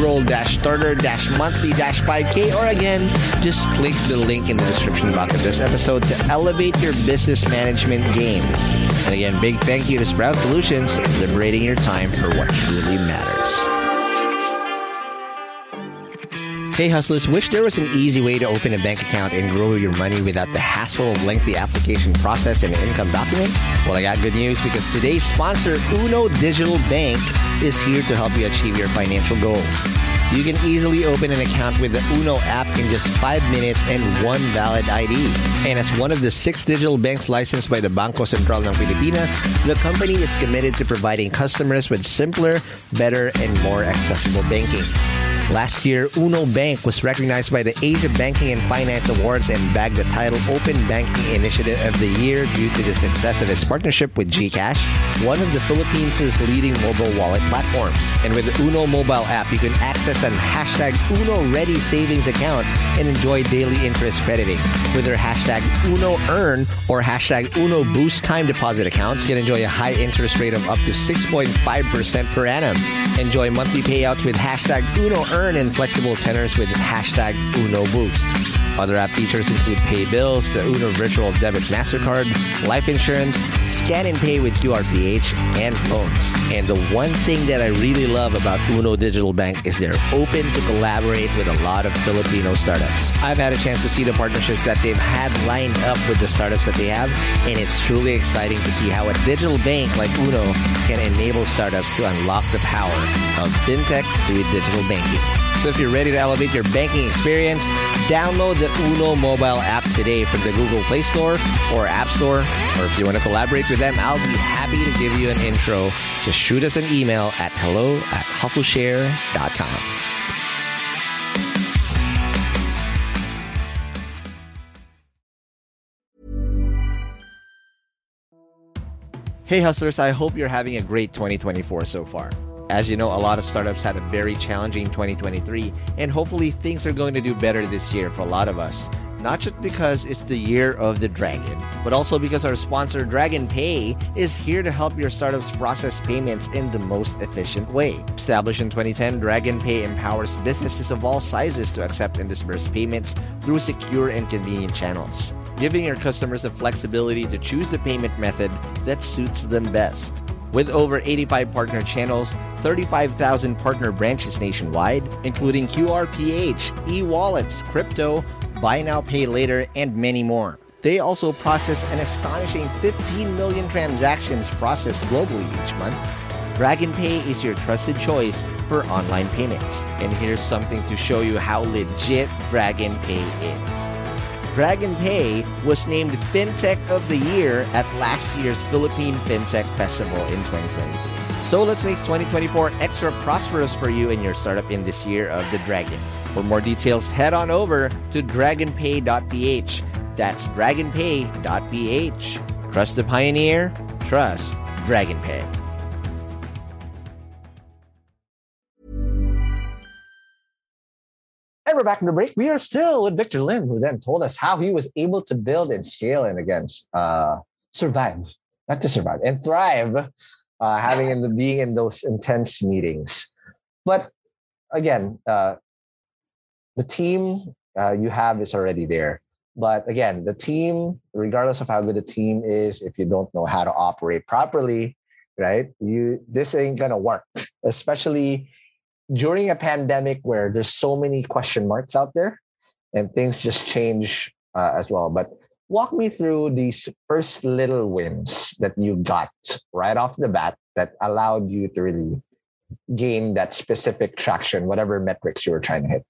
payroll-starter-monthly-5K, or again, just click the link in the description box of this episode to elevate your business management game. And again, big thank you to Sprout Solutions, liberating your time for what truly matters. Hey hustlers, wish there was an easy way to open a bank account and grow your money without the hassle of lengthy application process and income documents? Well, I got good news, because today's sponsor, Uno Digital Bank, is here to help you achieve your financial goals. You can easily open an account with the Uno app in just 5 minutes and one valid ID. And as one of the 6 digital banks licensed by the Bangko Sentral ng Pilipinas, the company is committed to providing customers with simpler, better, and more accessible banking. Last year, Uno Bank was recognized by the Asia Banking and Finance Awards and bagged the title Open Banking Initiative of the Year due to the success of its partnership with GCash, one of the Philippines' leading mobile wallet platforms. And with the Uno mobile app, you can access an hashtag Uno Ready savings account and enjoy daily interest crediting. With their hashtag Uno Earn or hashtag Uno Boost time deposit accounts, you can enjoy a high interest rate of up to 6.5% per annum. Enjoy monthly payouts with hashtag Uno Earn and flexible tenors with hashtag Uno Boost. Other app features include pay bills, the Uno Virtual Debit MasterCard, life insurance, scan and pay with QRPH, and loans. And the one thing that I really love about Uno Digital Bank is they're open to collaborate with a lot of Filipino startups. I've had a chance to see the partnerships that they've had lined up with the startups that they have, and it's truly exciting to see how a digital bank like Uno can enable startups to unlock the power of fintech through digital banking. So if you're ready to elevate your banking experience, download the Uno mobile app today from the Google Play Store or App Store. Or if you want to collaborate with them, I'll be happy to give you an intro. Just shoot us an email at hello@hustleshare.com. Hey hustlers, I hope you're having a great 2024 so far. As you know, a lot of startups had a very challenging 2023, and hopefully things are going to do better this year for a lot of us. Not just because it's the year of the dragon, but also because our sponsor Dragon Pay is here to help your startups process payments in the most efficient way. Established in 2010, Dragon Pay empowers businesses of all sizes to accept and disburse payments through secure and convenient channels, giving your customers the flexibility to choose the payment method that suits them best. With over 85 partner channels, 35,000 partner branches nationwide, including QRPH, e-wallets, crypto, buy now, pay later, and many more. They also process an astonishing 15 million transactions processed globally each month. Dragon Pay is your trusted choice for online payments. And here's something to show you how legit Dragon Pay is. Dragon Pay was named FinTech of the Year at last year's Philippine FinTech Festival in 2023. So let's make 2024 extra prosperous for you and your startup in this year of the dragon. For more details, head on over to dragonpay.ph. That's dragonpay.ph. Trust the pioneer, trust Dragon Pay. And we're back from the break. We are still with Victor Lim, who then told us how he was able to build and scale and survive, not just survive, and thrive, being in those intense meetings. But again, the team you have is already there. But again, the team, regardless of how good the team is, if you don't know how to operate properly, right? This ain't gonna work, especially during a pandemic where there's so many question marks out there and things just change as well. But walk me through these first little wins that you got right off the bat that allowed you to really gain that specific traction, whatever metrics you were trying to hit.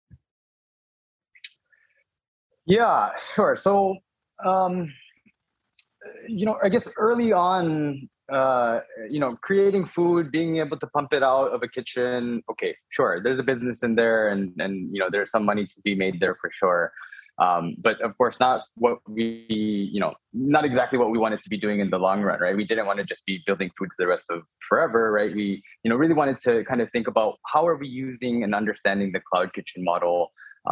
Yeah, sure. So, I guess early on, creating food, being able to pump it out of a kitchen. Okay, sure. There's a business in there and there's some money to be made there for sure. But of course, not exactly what we wanted to be doing in the long run, right? We didn't want to just be building food for the rest of forever, right? We, really wanted to kind of think about how are we using and understanding the cloud kitchen model,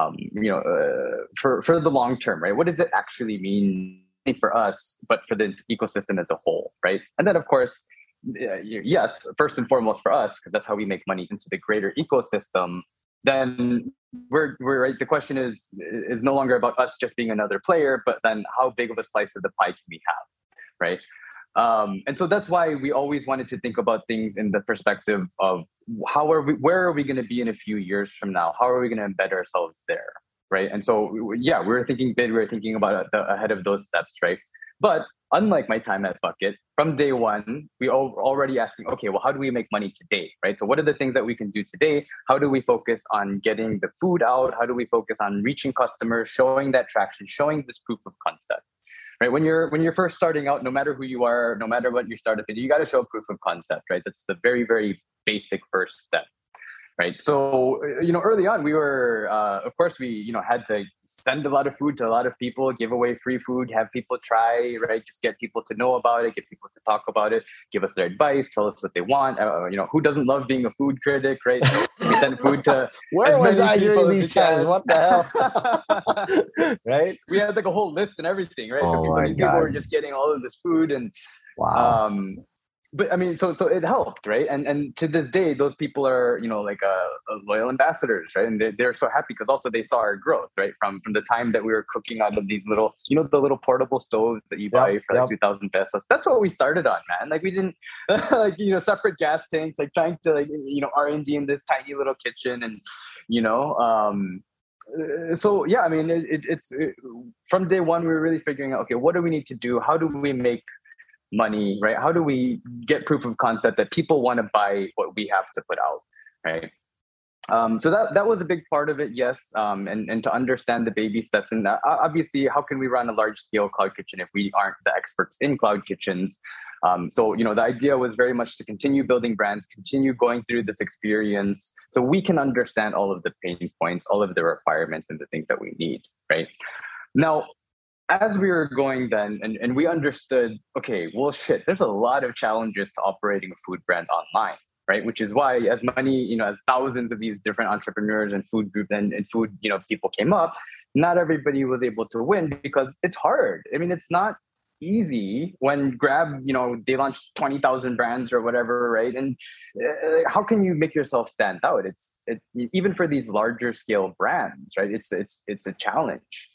for the long term, right? What does it actually mean for us, but for the ecosystem as a whole, right? And then, of course, yes, first and foremost for us, because that's how we make money into the greater ecosystem. Then we're right. The question is no longer about us just being another player, but then how big of a slice of the pie can we have, right? And so that's why we always wanted to think about things in the perspective of where are we going to be in a few years from now? How are we going to embed ourselves there, right? And so, yeah, we were thinking big, we were thinking about ahead of those steps, right? But unlike my time at Bucket, from day one, we were already asking, okay, well, how do we make money today, right? So what are the things that we can do today? How do we focus on getting the food out? How do we focus on reaching customers, showing that traction, showing this proof of concept? Right, when you're first starting out, no matter who you are, no matter what your startup is, you got to show proof of concept, right? That's the very, very basic first step, right? So, early on, we were, of course, we, had to send a lot of food to a lot of people, give away free food, have people try, right? Just get people to know about it, get people to talk about it, give us their advice, tell us what they want. Who doesn't love being a food critic, right? We send food to Where was I during these times? What the hell? Right? We had like a whole list and everything, right? So these people were just getting all of this food and wow. But I mean, so it helped, right? And to this day, those people are, like loyal ambassadors, right? And they're so happy because also they saw our growth, right? From the time that we were cooking out of these little, the little portable stoves that you buy for like 2,000 pesos. That's what we started on, man. Like we didn't separate gas tanks, like trying to R&D in this tiny little kitchen, and so yeah, I mean, it's from day one we were really figuring out, okay, what do we need to do? How do we make money, right? How do we get proof of concept that people want to buy what we have to put out, right? So that was a big part of it, yes. And to understand the baby steps, and obviously, how can we run a large scale cloud kitchen if we aren't the experts in cloud kitchens? So the idea was very much to continue building brands, continue going through this experience, so we can understand all of the pain points, all of the requirements, and the things that we need, right? Now, as we were going then, and we understood, okay, well, shit, there's a lot of challenges to operating a food brand online, right? Which is why as many, as thousands of these different entrepreneurs and food group and food, people came up, not everybody was able to win because it's hard. I mean, it's not easy when Grab, they launched 20,000 brands or whatever, right? And how can you make yourself stand out? Even for these larger scale brands, right? It's a challenge.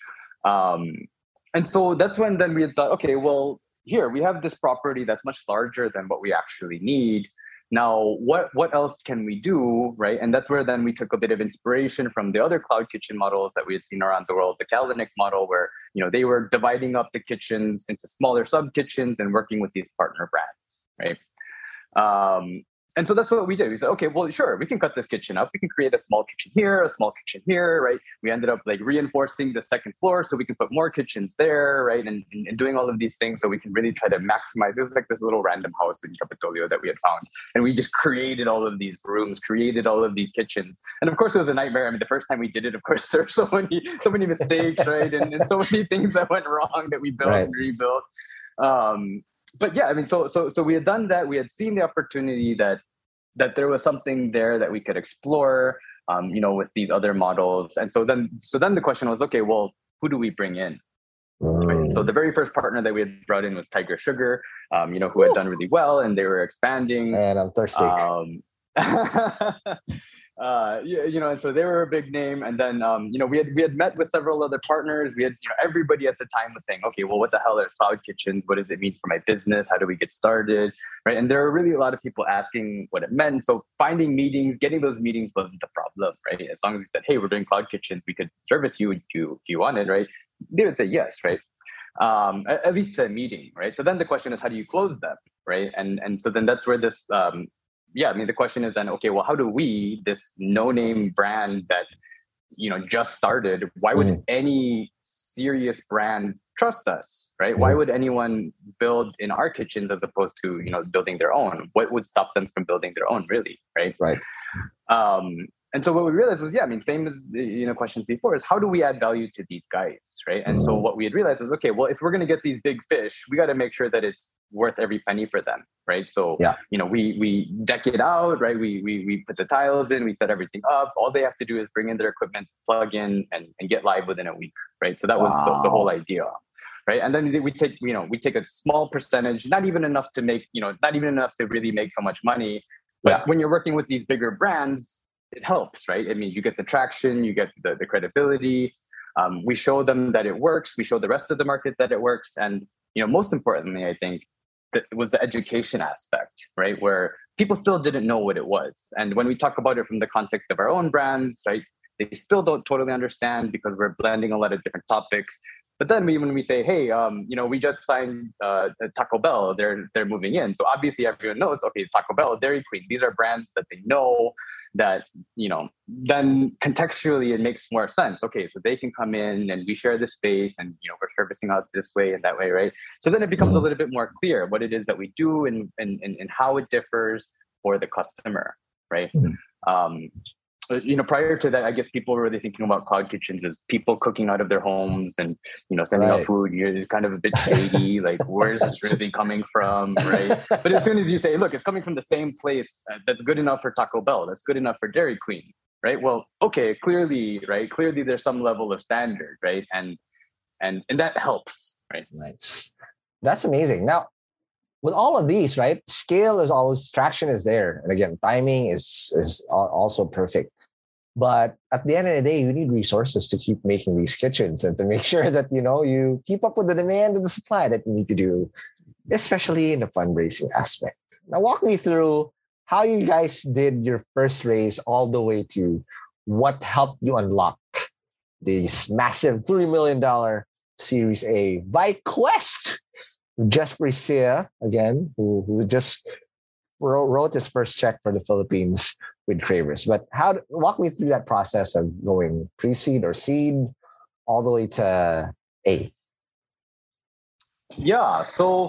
And so that's when then we had thought, okay, well, here we have this property that's much larger than what we actually need. Now, what else can we do, right? And that's where then we took a bit of inspiration from the other cloud kitchen models that we had seen around the world, the Kalanick model, where they were dividing up the kitchens into smaller sub kitchens and working with these partner brands, right? And so that's what we did. We said, okay, well, sure, we can cut this kitchen up. We can create a small kitchen here, a small kitchen here, right? We ended up like reinforcing the second floor so we can put more kitchens there, right? And doing all of these things so we can really try to maximize. It was like this little random house in Capitolio that we had found. And we just created all of these rooms, created all of these kitchens. And of course, it was a nightmare. I mean, the first time we did it, of course, there were so many mistakes, right? And so many things that went wrong that we built and rebuilt. But yeah, I mean, so we had done that. We had seen the opportunity that there was something there that we could explore, with these other models. And so then the question was, okay, well, who do we bring in? Right? So the very first partner that we had brought in was Tiger Sugar, who had done really well, and they were expanding. And I'm thirsty. And so they were a big name. And then, we had met with several other partners. We had, everybody at the time was saying, okay, well, what the hell are cloud kitchens? What does it mean for my business? How do we get started? Right. And there were really a lot of people asking what it meant. So finding meetings, getting those meetings wasn't the problem, right? As long as we said, hey, we're doing cloud kitchens, we could service you if you wanted, right? They would say yes, right? At least a meeting, right? So then the question is, how do you close them, right? And so then that's where this, the question is then, okay, well, how do we, this no-name brand that, just started, why would any serious brand trust us, right? Why would anyone build in our kitchens as opposed to, building their own? What would stop them from building their own, really, right? Right. And so what we realized was, same as, questions before, is how do we add value to these guys, right? And so what we had realized is, okay, well, if we're going to get these big fish, we got to make sure that it's worth every penny for them, right? So, we deck it out, right? We put the tiles in, we set everything up. All they have to do is bring in their equipment, plug in, and get live within a week, right? So that was the whole idea. Right. And then we take a small percentage, not even enough to make, not even enough to really make so much money. But when you're working with these bigger brands, it helps, right? I mean, you get the traction, you get the credibility. We show them that it works. We show the rest of the market that it works. And, most importantly, I think that was the education aspect, right? Where people still didn't know what it was. And when we talk about it from the context of our own brands, right, they still don't totally understand because we're blending a lot of different topics. But then when we say, hey, we just signed Taco Bell, they're moving in. So obviously everyone knows, okay, Taco Bell, Dairy Queen, these are brands that they know that, then contextually it makes more sense. Okay, so they can come in and we share the space and, we're servicing out this way and that way, right? So then it becomes a little bit more clear what it is that we do and how it differs for the customer, right? Prior to that, I guess people were really thinking about cloud kitchens as people cooking out of their homes and, sending out food. You're kind of a bit shady. Like, where's this really coming from, right? But as soon as you say, look, it's coming from the same place that's good enough for Taco Bell, that's good enough for Dairy Queen, right? Well, okay, clearly, right? Clearly there's some level of standard, right? And that helps, right? Nice. That's amazing. Now, with all of these, right? Scale is always, traction is there. And again, timing is also perfect. But at the end of the day, you need resources to keep making these kitchens and to make sure that, you keep up with the demand and the supply that you need to do, especially in the fundraising aspect. Now, walk me through how you guys did your first raise all the way to what helped you unlock this massive $3 million Series A by Quest. Jesper Sia, again, who just wrote his first check for the Philippines with Cravers. But walk me through that process of going pre-seed or seed all the way to A. Yeah, so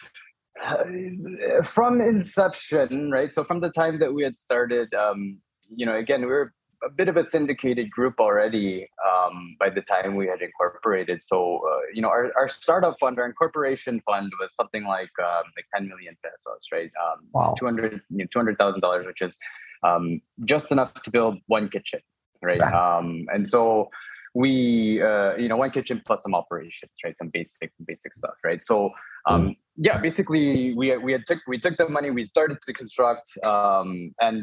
from inception, right? So from the time that we had started, again, we were a bit of a syndicated group already by the time we had incorporated. So, our startup fund, our incorporation fund was something like 10 million pesos, right? Wow. $200,000, which is just enough to build one kitchen, right? Yeah. And so we, one kitchen plus some operations, right? Some basic stuff, right? So, basically we took the money, we started to construct, and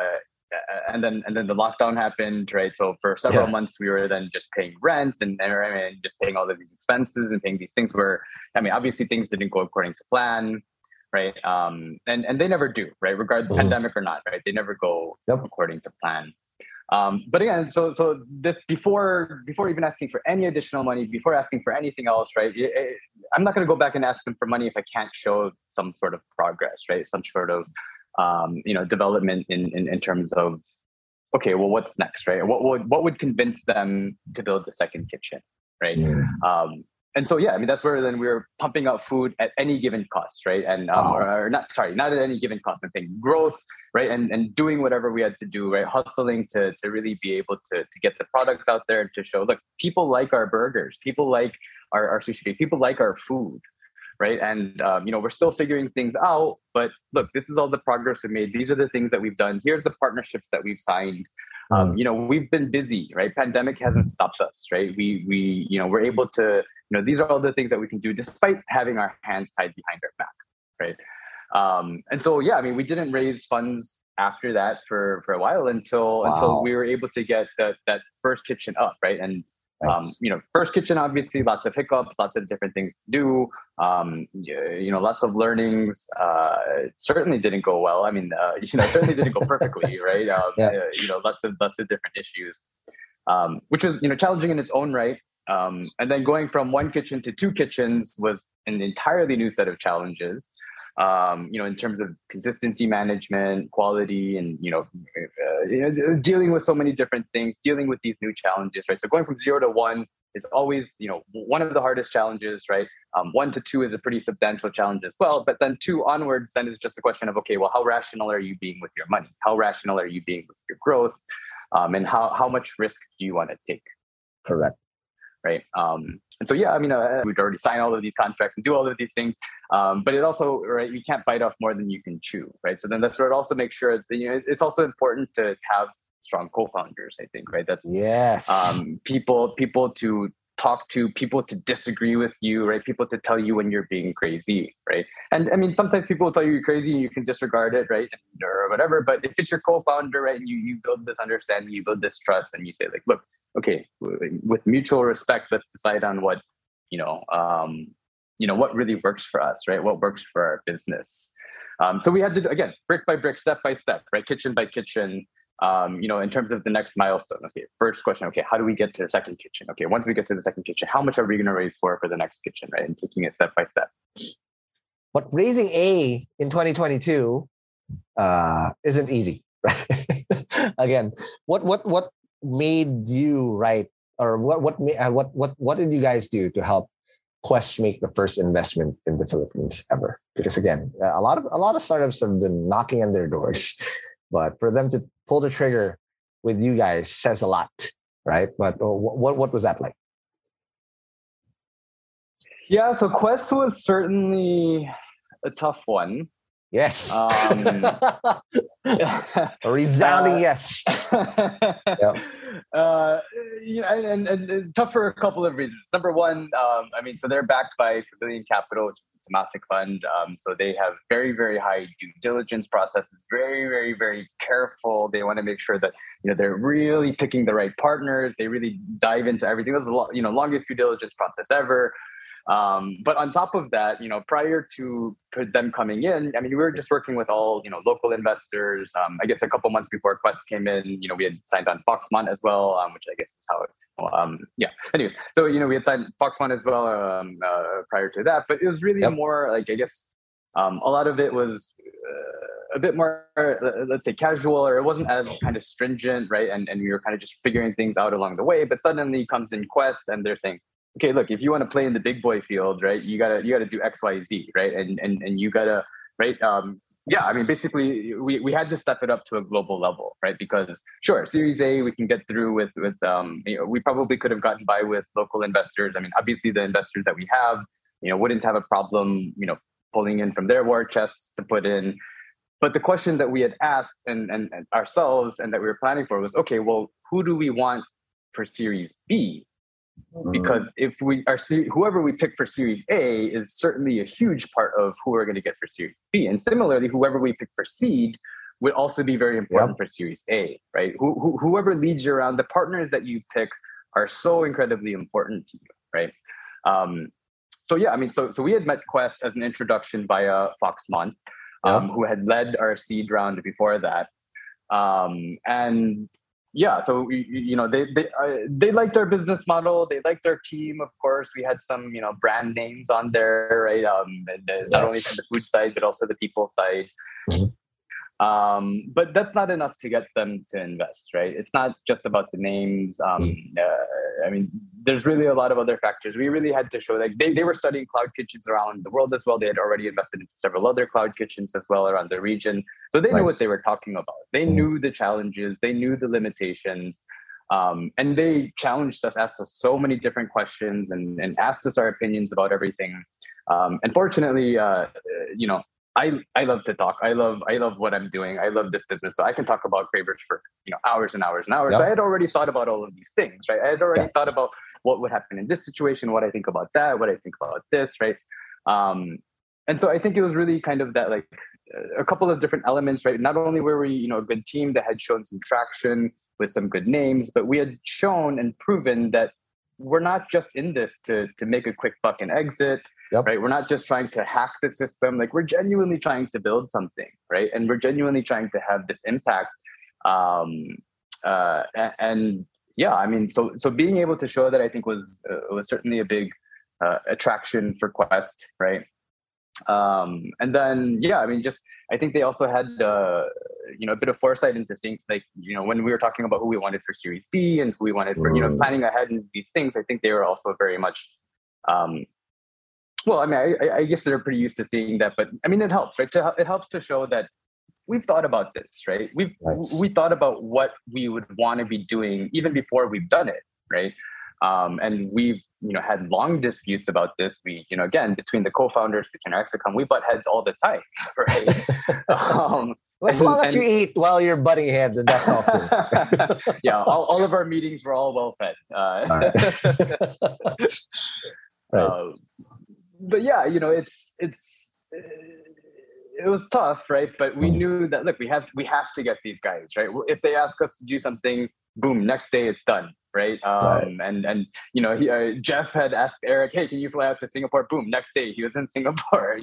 then the lockdown happened, right? So for several months, we were then just paying rent and just paying all of these expenses and paying these things where, obviously things didn't go according to plan, right? And they never do, right? Regardless, pandemic or not, right? They never go according to plan. But again, so this before even asking for any additional money, before asking for anything else, right? I'm not going to go back and ask them for money if I can't show some sort of progress, right? Some sort of development in terms of, okay, well, what's next, right? What would convince them to build the second kitchen, right? And so, that's where then we were pumping out food at any given cost, right? And not at any given cost. I'm saying growth, right? And doing whatever we had to do, right? Hustling to really be able to get the product out there and to show, look, people like our burgers, people like our sushi, people like our food, right? And we're still figuring things out, but look, this is all the progress we made. These are the things that we've done. Here's the partnerships that we've signed. We've been busy, right? Pandemic hasn't stopped us, right? We're able to, these are all the things that we can do despite having our hands tied behind our back, right? And so, we didn't raise funds after that for a while until we were able to get that first kitchen up, right? And first kitchen, obviously, lots of hiccups, lots of different things to do, lots of learnings. It certainly didn't go well. It certainly didn't go perfectly, right? Lots of different issues, which was, challenging in its own right. And then going from one kitchen to two kitchens was an entirely new set of challenges. In terms of consistency management, quality, and, dealing with so many different things, dealing with these new challenges, right? So going from 0 to 1 is always, one of the hardest challenges, right? 1 to 2 is a pretty substantial challenge as well. But then 2 onwards, then it's just a question of, okay, well, how rational are you being with your money? How rational are you being with your growth? And how much risk do you want to take? Correct. Right. And so, we'd already sign all of these contracts and do all of these things. But it also, right, you can't bite off more than you can chew, right? So then that's where it also makes sure that, it's also important to have strong co-founders, I think, right? That's people to talk to, people to disagree with you, right? People to tell you when you're being crazy, right? And sometimes people will tell you you're crazy and you can disregard it, right? Or whatever. But if it's your co-founder, right, and you build this understanding, you build this trust, and you say, like, look, okay, with mutual respect, let's decide on what, what really works for us, right? What works for our business. So we had to do, again, brick by brick, step by step, right? Kitchen by kitchen, in terms of the next milestone. Okay, first question, okay, how do we get to the second kitchen? Okay, once we get to the second kitchen, how much are we going to raise for the next kitchen, right? And taking it step by step. But raising A in 2022 isn't easy, right? Again, what made you what did you guys do to help Quest make the first investment in the Philippines ever? Because again, a lot of startups have been knocking on their doors, but for them to pull the trigger with you guys says a lot, right? But what was that like? Yeah, so Quest was certainly a tough one. Yes. A resounding yes. Yep. And it's tough for a couple of reasons. Number one, so they're backed by Pavilion Capital, which is a Temasek fund. So they have very, very high due diligence processes, very, very, very careful. They want to make sure that, they're really picking the right partners. They really dive into everything. That was the longest due diligence process ever. But on top of that, prior to them coming in, we were just working with all, local investors. I guess a couple months before Quest came in, we had signed on Foxmont as well, which I guess is how it, Anyways, so, we had signed Foxmont as well prior to that, but it was really more like, I guess, a lot of it was a bit more, let's say, casual, or it wasn't as kind of stringent, right? And we were kind of just figuring things out along the way, but suddenly comes in Quest and they're saying, okay, look, if you want to play in the big boy field, right, you gotta do X, Y, Z, right, and you gotta, right, basically we had to step it up to a global level, right, because sure, Series A we can get through with we probably could have gotten by with local investors. Obviously the investors that we have, wouldn't have a problem, pulling in from their war chests to put in. But the question that we had asked and ourselves and that we were planning for was, okay, well, who do we want for Series B? Because if whoever we pick for Series A is certainly a huge part of who we're going to get for Series B. And similarly, whoever we pick for seed would also be very important for Series A, right? Whoever leads you around, the partners that you pick are so incredibly important to you, right? So we had met Quest as an introduction via Foxmont, who had led our seed round before that. So they liked our business model. They liked our team. Of course, we had some brand names on there, right? Not only from the food side but also the people side. Mm-hmm. But that's not enough to get them to invest, right? It's not just about the names. There's really a lot of other factors. We really had to show that they were studying cloud kitchens around the world as well. They had already invested into several other cloud kitchens as well around the region. So they knew what they were talking about. They knew the challenges. They knew the limitations. And they challenged us, asked us so many different questions and asked us our opinions about everything. Fortunately, I love to talk. I love what I'm doing. I love this business. So I can talk about Cravers for hours and hours and hours. So I had already thought about all of these things, right? I had already thought about what would happen in this situation, what I think about that, what I think about this, right? And so I think it was really kind of that, like, a couple of different elements, right? Not only were we, a good team that had shown some traction with some good names, but we had shown and proven that we're not just in this to make a quick buck and exit. Right. We're not just trying to hack the system. Like, we're genuinely trying to build something, right? And we're genuinely trying to have this impact. So being able to show that, I think was certainly a big attraction for Quest, right? And then, I think they also had, a bit of foresight into things like, when we were talking about who we wanted for Series B and who we wanted for, planning ahead in these things, I think they were also very much, I guess they're pretty used to seeing that, but it helps, right? It helps to show that we've thought about this, right? We thought about what we would want to be doing even before we've done it, right? And we've, had long disputes about this. We, again, between the co-founders, between Exicom, we butt heads all the time, right? As long as you eat while you're butting heads, and that's all cool. Yeah, all of our meetings were all well fed. Right. But yeah, it was tough, right? But we knew that, look, we have to get these guys, right? If they ask us to do something, boom, next day it's done, right? Jeff had asked Eric, hey, can you fly out to Singapore? Boom, next day he was in Singapore.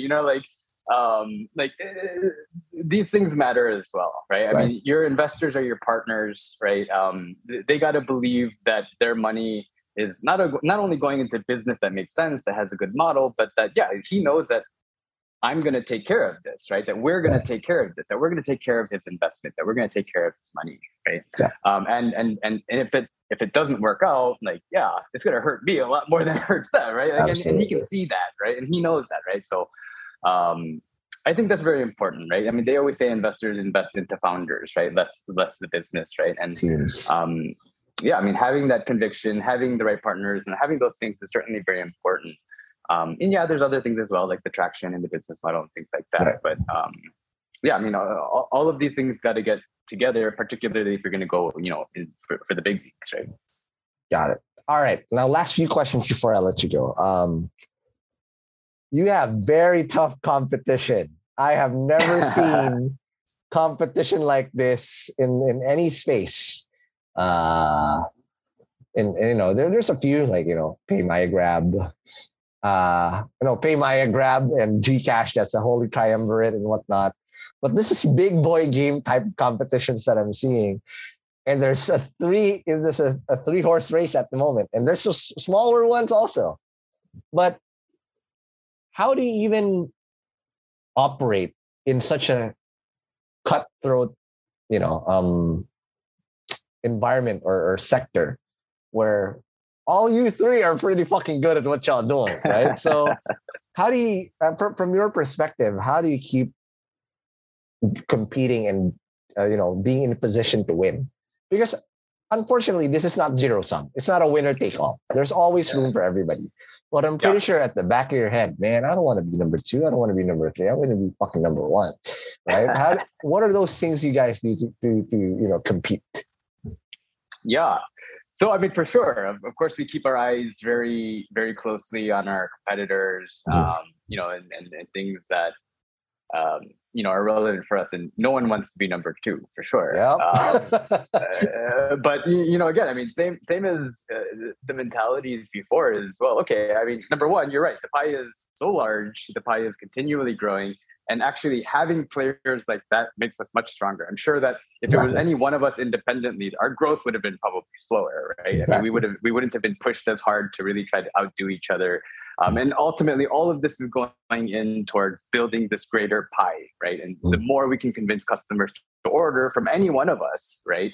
These things matter as well, right? I mean, your investors are your partners, right? They got to believe that their money is not only going into business that makes sense, that has a good model, but that, he knows that I'm going to take care of this, right? That we're going to take care of this, that we're going to take care of his investment, that we're going to take care of his money, right? Yeah. And if it doesn't work out, it's going to hurt me a lot more than it hurts that, right? And he can see that, right? And he knows that, right? So, I think that's very important, right? I mean, they always say investors invest into founders, right? Less the business, right? And yeah, I mean, having that conviction, having the right partners, and having those things is certainly very important. And yeah, there's other things as well, like the traction in the business model and things like that. Right. But yeah, I mean, all of these things got to get together, particularly if you're going to go, for the big leagues, right? Got it. All right. Now, last few questions before I let you go. You have very tough competition. I have never seen competition like this in any space. And there's a few like, PayMaya Grab and Gcash. That's a holy triumvirate and whatnot. But this is big boy game type competitions that I'm seeing. And there's a three horse race at the moment. And there's smaller ones also. But how do you even operate in such a cutthroat, environment or sector where all you three are pretty fucking good at what y'all doing, right? So how do you, from your perspective, how do you keep competing and, being in a position to win? Because unfortunately, this is not zero sum. It's not a winner take all. There's always room for everybody. But I'm pretty sure at the back of your head, man, I don't want to be number 2. I don't want to be number 3. I want to be fucking number 1, right? What are those things you guys do to compete? Yeah. So, I mean, for sure, of course, we keep our eyes very, very closely on our competitors, and things that, are relevant for us. And no one wants to be number 2, for sure. Yep. But, again, I mean, same as the mentalities before is, well, okay, I mean, number 1, you're right. The pie is so large. The pie is continually growing. And actually having players like that makes us much stronger. I'm sure that if it was any one of us independently, our growth would have been probably slower, right? Exactly. I mean, we wouldn't have been pushed as hard to really try to outdo each other. And ultimately, all of this is going in towards building this greater pie, right? And the more we can convince customers to order from any one of us, right?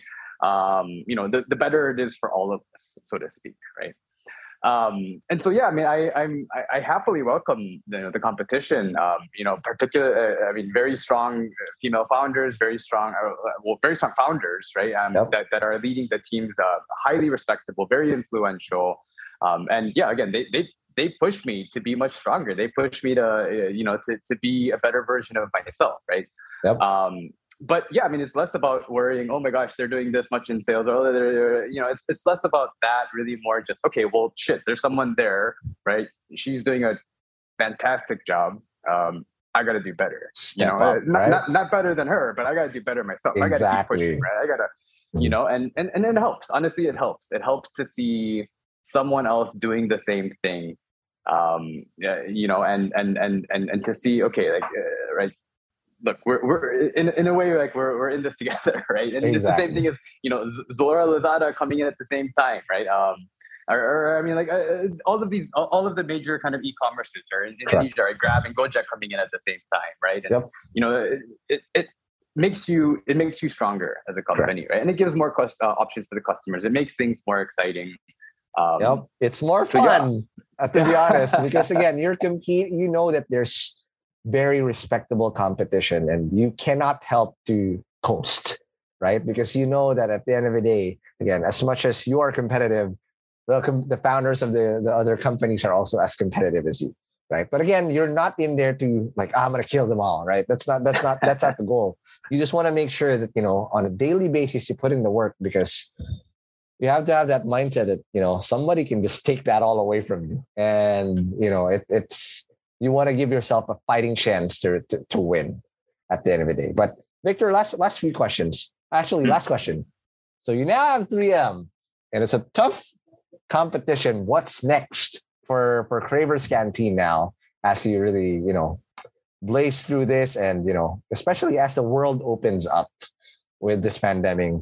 The better it is for all of us, so to speak, right? And so, yeah, I mean, I happily welcome the competition. Particularly, very strong female founders, very strong founders, right? That are leading the teams, highly respectable, very influential, and yeah, again, they push me to be much stronger. They push me to be a better version of myself, right? Yep. But yeah, I mean, it's less about worrying, oh my gosh, they're doing this much in sales. Or, it's less about that, really more just, okay, well, shit, there's someone there, right? She's doing a fantastic job. I got to do better. Step up, right? Not better than her, but I got to do better myself. Exactly. I got to keep pushing, right? I got to, and it helps. Honestly, it helps. It helps to see someone else doing the same thing, and to see, okay, like, right. Look, we're in a way like we're in this together, right? And it's the same thing as Zora, Lazada coming in at the same time, right? All of the major kind of e-commerces are in Indonesia, right? Grab and Gojek coming in at the same time, right? And it makes you stronger as a company, right? And it gives more options to the customers. It makes things more exciting. It's more fun, to be honest, because again, you're competing. You know that there's very respectable competition and you cannot help to coast, right? Because you know that at the end of the day, again, as much as you are competitive, the founders of the other companies are also as competitive as you, right? But again, you're not in there to like, I'm going to kill them all, right? That's not the goal. You just want to make sure that, on a daily basis, you put in the work, because you have to have that mindset that, somebody can just take that all away from you. And, it's, you want to give yourself a fighting chance to win at the end of the day. But Victor, last few questions. Actually, last question. So you now have 3M, and it's a tough competition. What's next for Craver's Canteen now, as you really, blaze through this, and especially as the world opens up with this pandemic,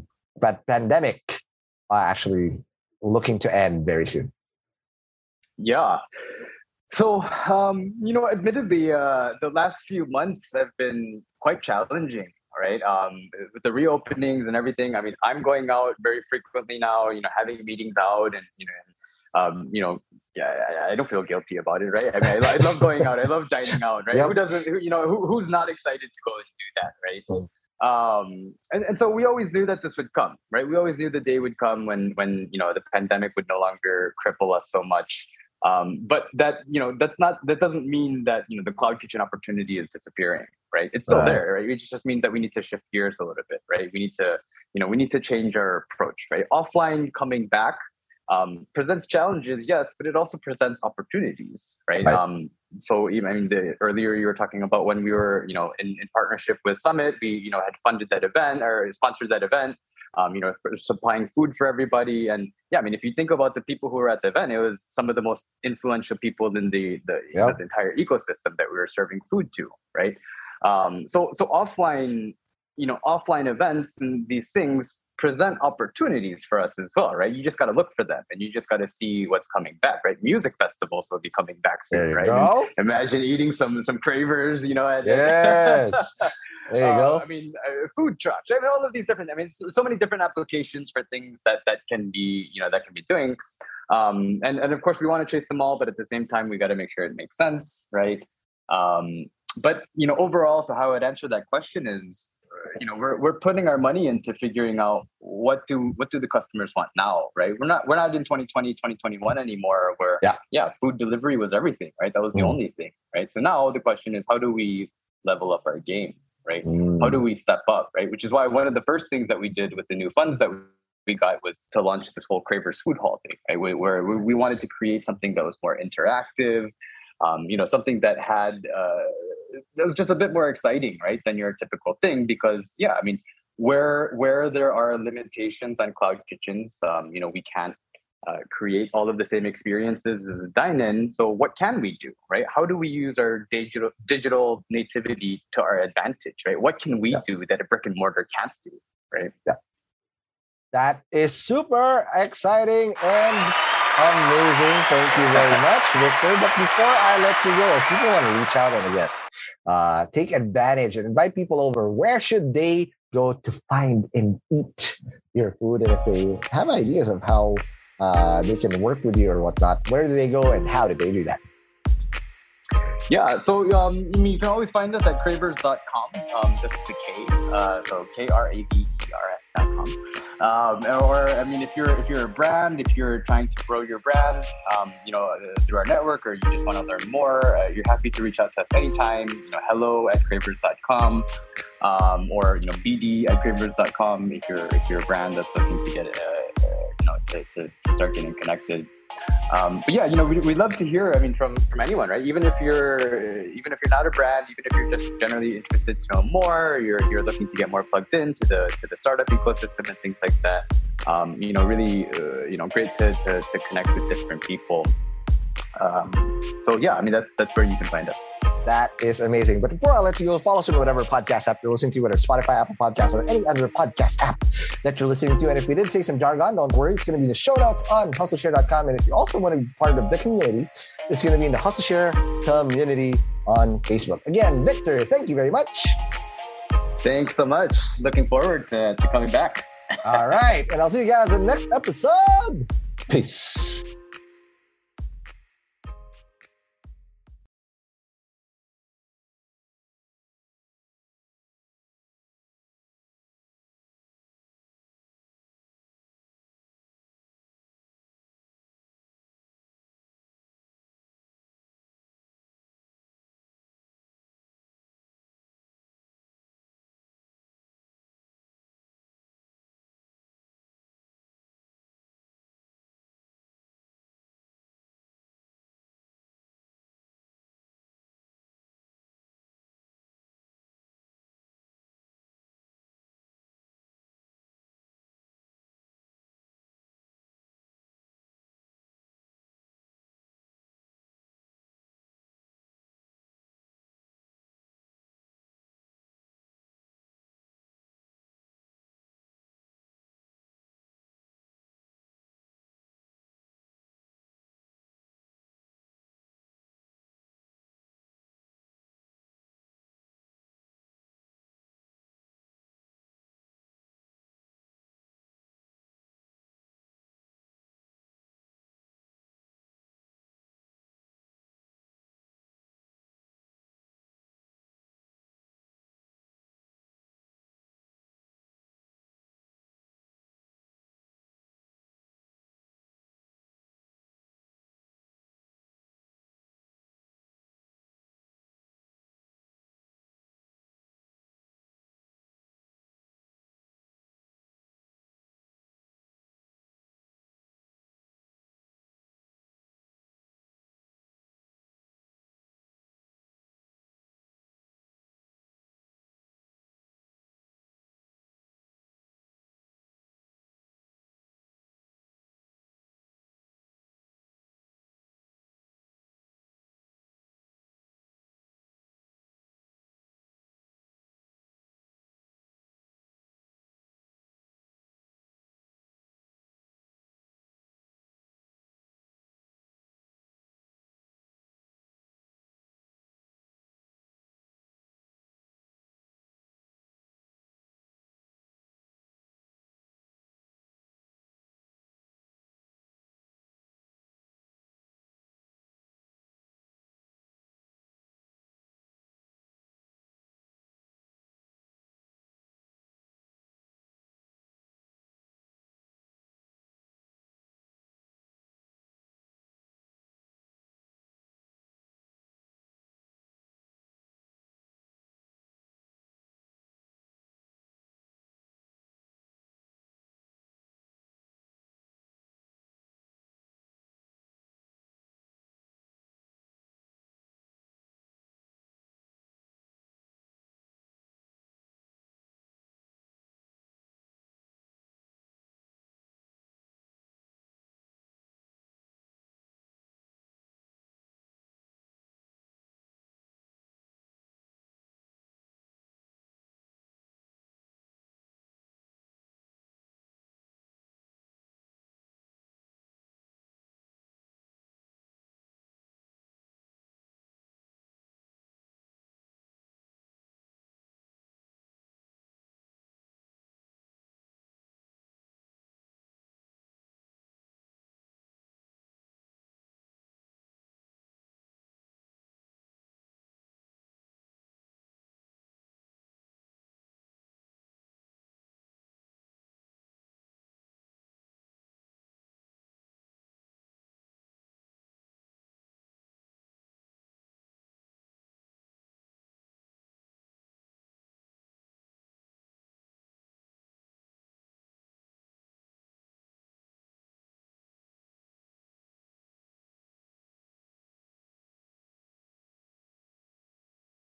actually looking to end very soon? Yeah. So, admittedly, the last few months have been quite challenging, right? With the reopenings and everything. I mean, I'm going out very frequently now, having meetings out and, I don't feel guilty about it, right? I mean, I love going out. I love dining out, right? Who doesn't? Who's not excited to go and do that, right? And so we always knew that this would come, right? We always knew the day would come when the pandemic would no longer cripple us so much. But that doesn't mean that the cloud kitchen opportunity is disappearing, right? It's still there, right? It just means that we need to shift gears a little bit, right? We need to change our approach, right? Offline coming back presents challenges, yes, but it also presents opportunities, right? So earlier you were talking about when we were, in partnership with Summit, we, had funded that event or sponsored that event, supplying food for everybody. And if you think about the people who were at the event, it was some of the most influential people in the entire ecosystem that we were serving food to, right? So offline events and these things present opportunities for us as well, right? You just got to look for them, and you just got to see what's coming back, right? Music festivals will be coming back soon, right? Imagine eating some Cravers, Yes. There you go. Food trucks. All of these different. So many different applications for things that can be doing. And of course, we want to chase them all, but at the same time, we got to make sure it makes sense, right? But overall, so how I'd answer that question is, we're putting our money into figuring out what do the customers want now, right? We're not in 2020, 2021 anymore, where food delivery was everything, right? That was the only thing, right? So now the question is, how do we level up our game, right? How do we step up, right? Which is why one of the first things that we did with the new funds that we got was to launch this whole Cravers Food Hall thing, right? Where we wanted to create something that was more interactive, something that had that was just a bit more exciting, right, than your typical thing. Because where there are limitations on cloud kitchens, we can't create all of the same experiences as a dine-in. So what can we do, right? How do we use our digital nativity to our advantage, right? What can we do that a brick and mortar can't do, right? Yeah, that is super exciting and amazing. Thank you very much, Victor. But before I let you go, if people want to reach out and again, take advantage and invite people over, where should they go to find and eat your food? And if they have ideas of how they can work with you or whatnot, where do they go and how do they do that? Yeah, so you can always find us at cravers.com. This is the K, so KRAVERS.com. Or if you're a brand, if you're trying to grow your brand, through our network, or you just want to learn more, you're happy to reach out to us anytime. hello@cravers.com, or BD@cravers.com if you're a brand that's looking to get to start getting connected. But we'd love to hear, from anyone, right? Even if you're not a brand, even if you're just generally interested to know more, you're looking to get more plugged into the startup ecosystem and things like that. Really, great to connect with different people. That's where you can find us. That is amazing. But before I let you go, follow us on whatever podcast app you're listening to, whether it's Spotify, Apple Podcasts, or any other podcast app that you're listening to. And if we did say some jargon, don't worry. It's going to be in the show notes on hustleshare.com. And if you also want to be part of the community, it's going to be in the HustleShare community on Facebook. Again, Victor, thank you very much. Thanks so much. Looking forward to coming back. All right. And I'll see you guys in the next episode. Peace.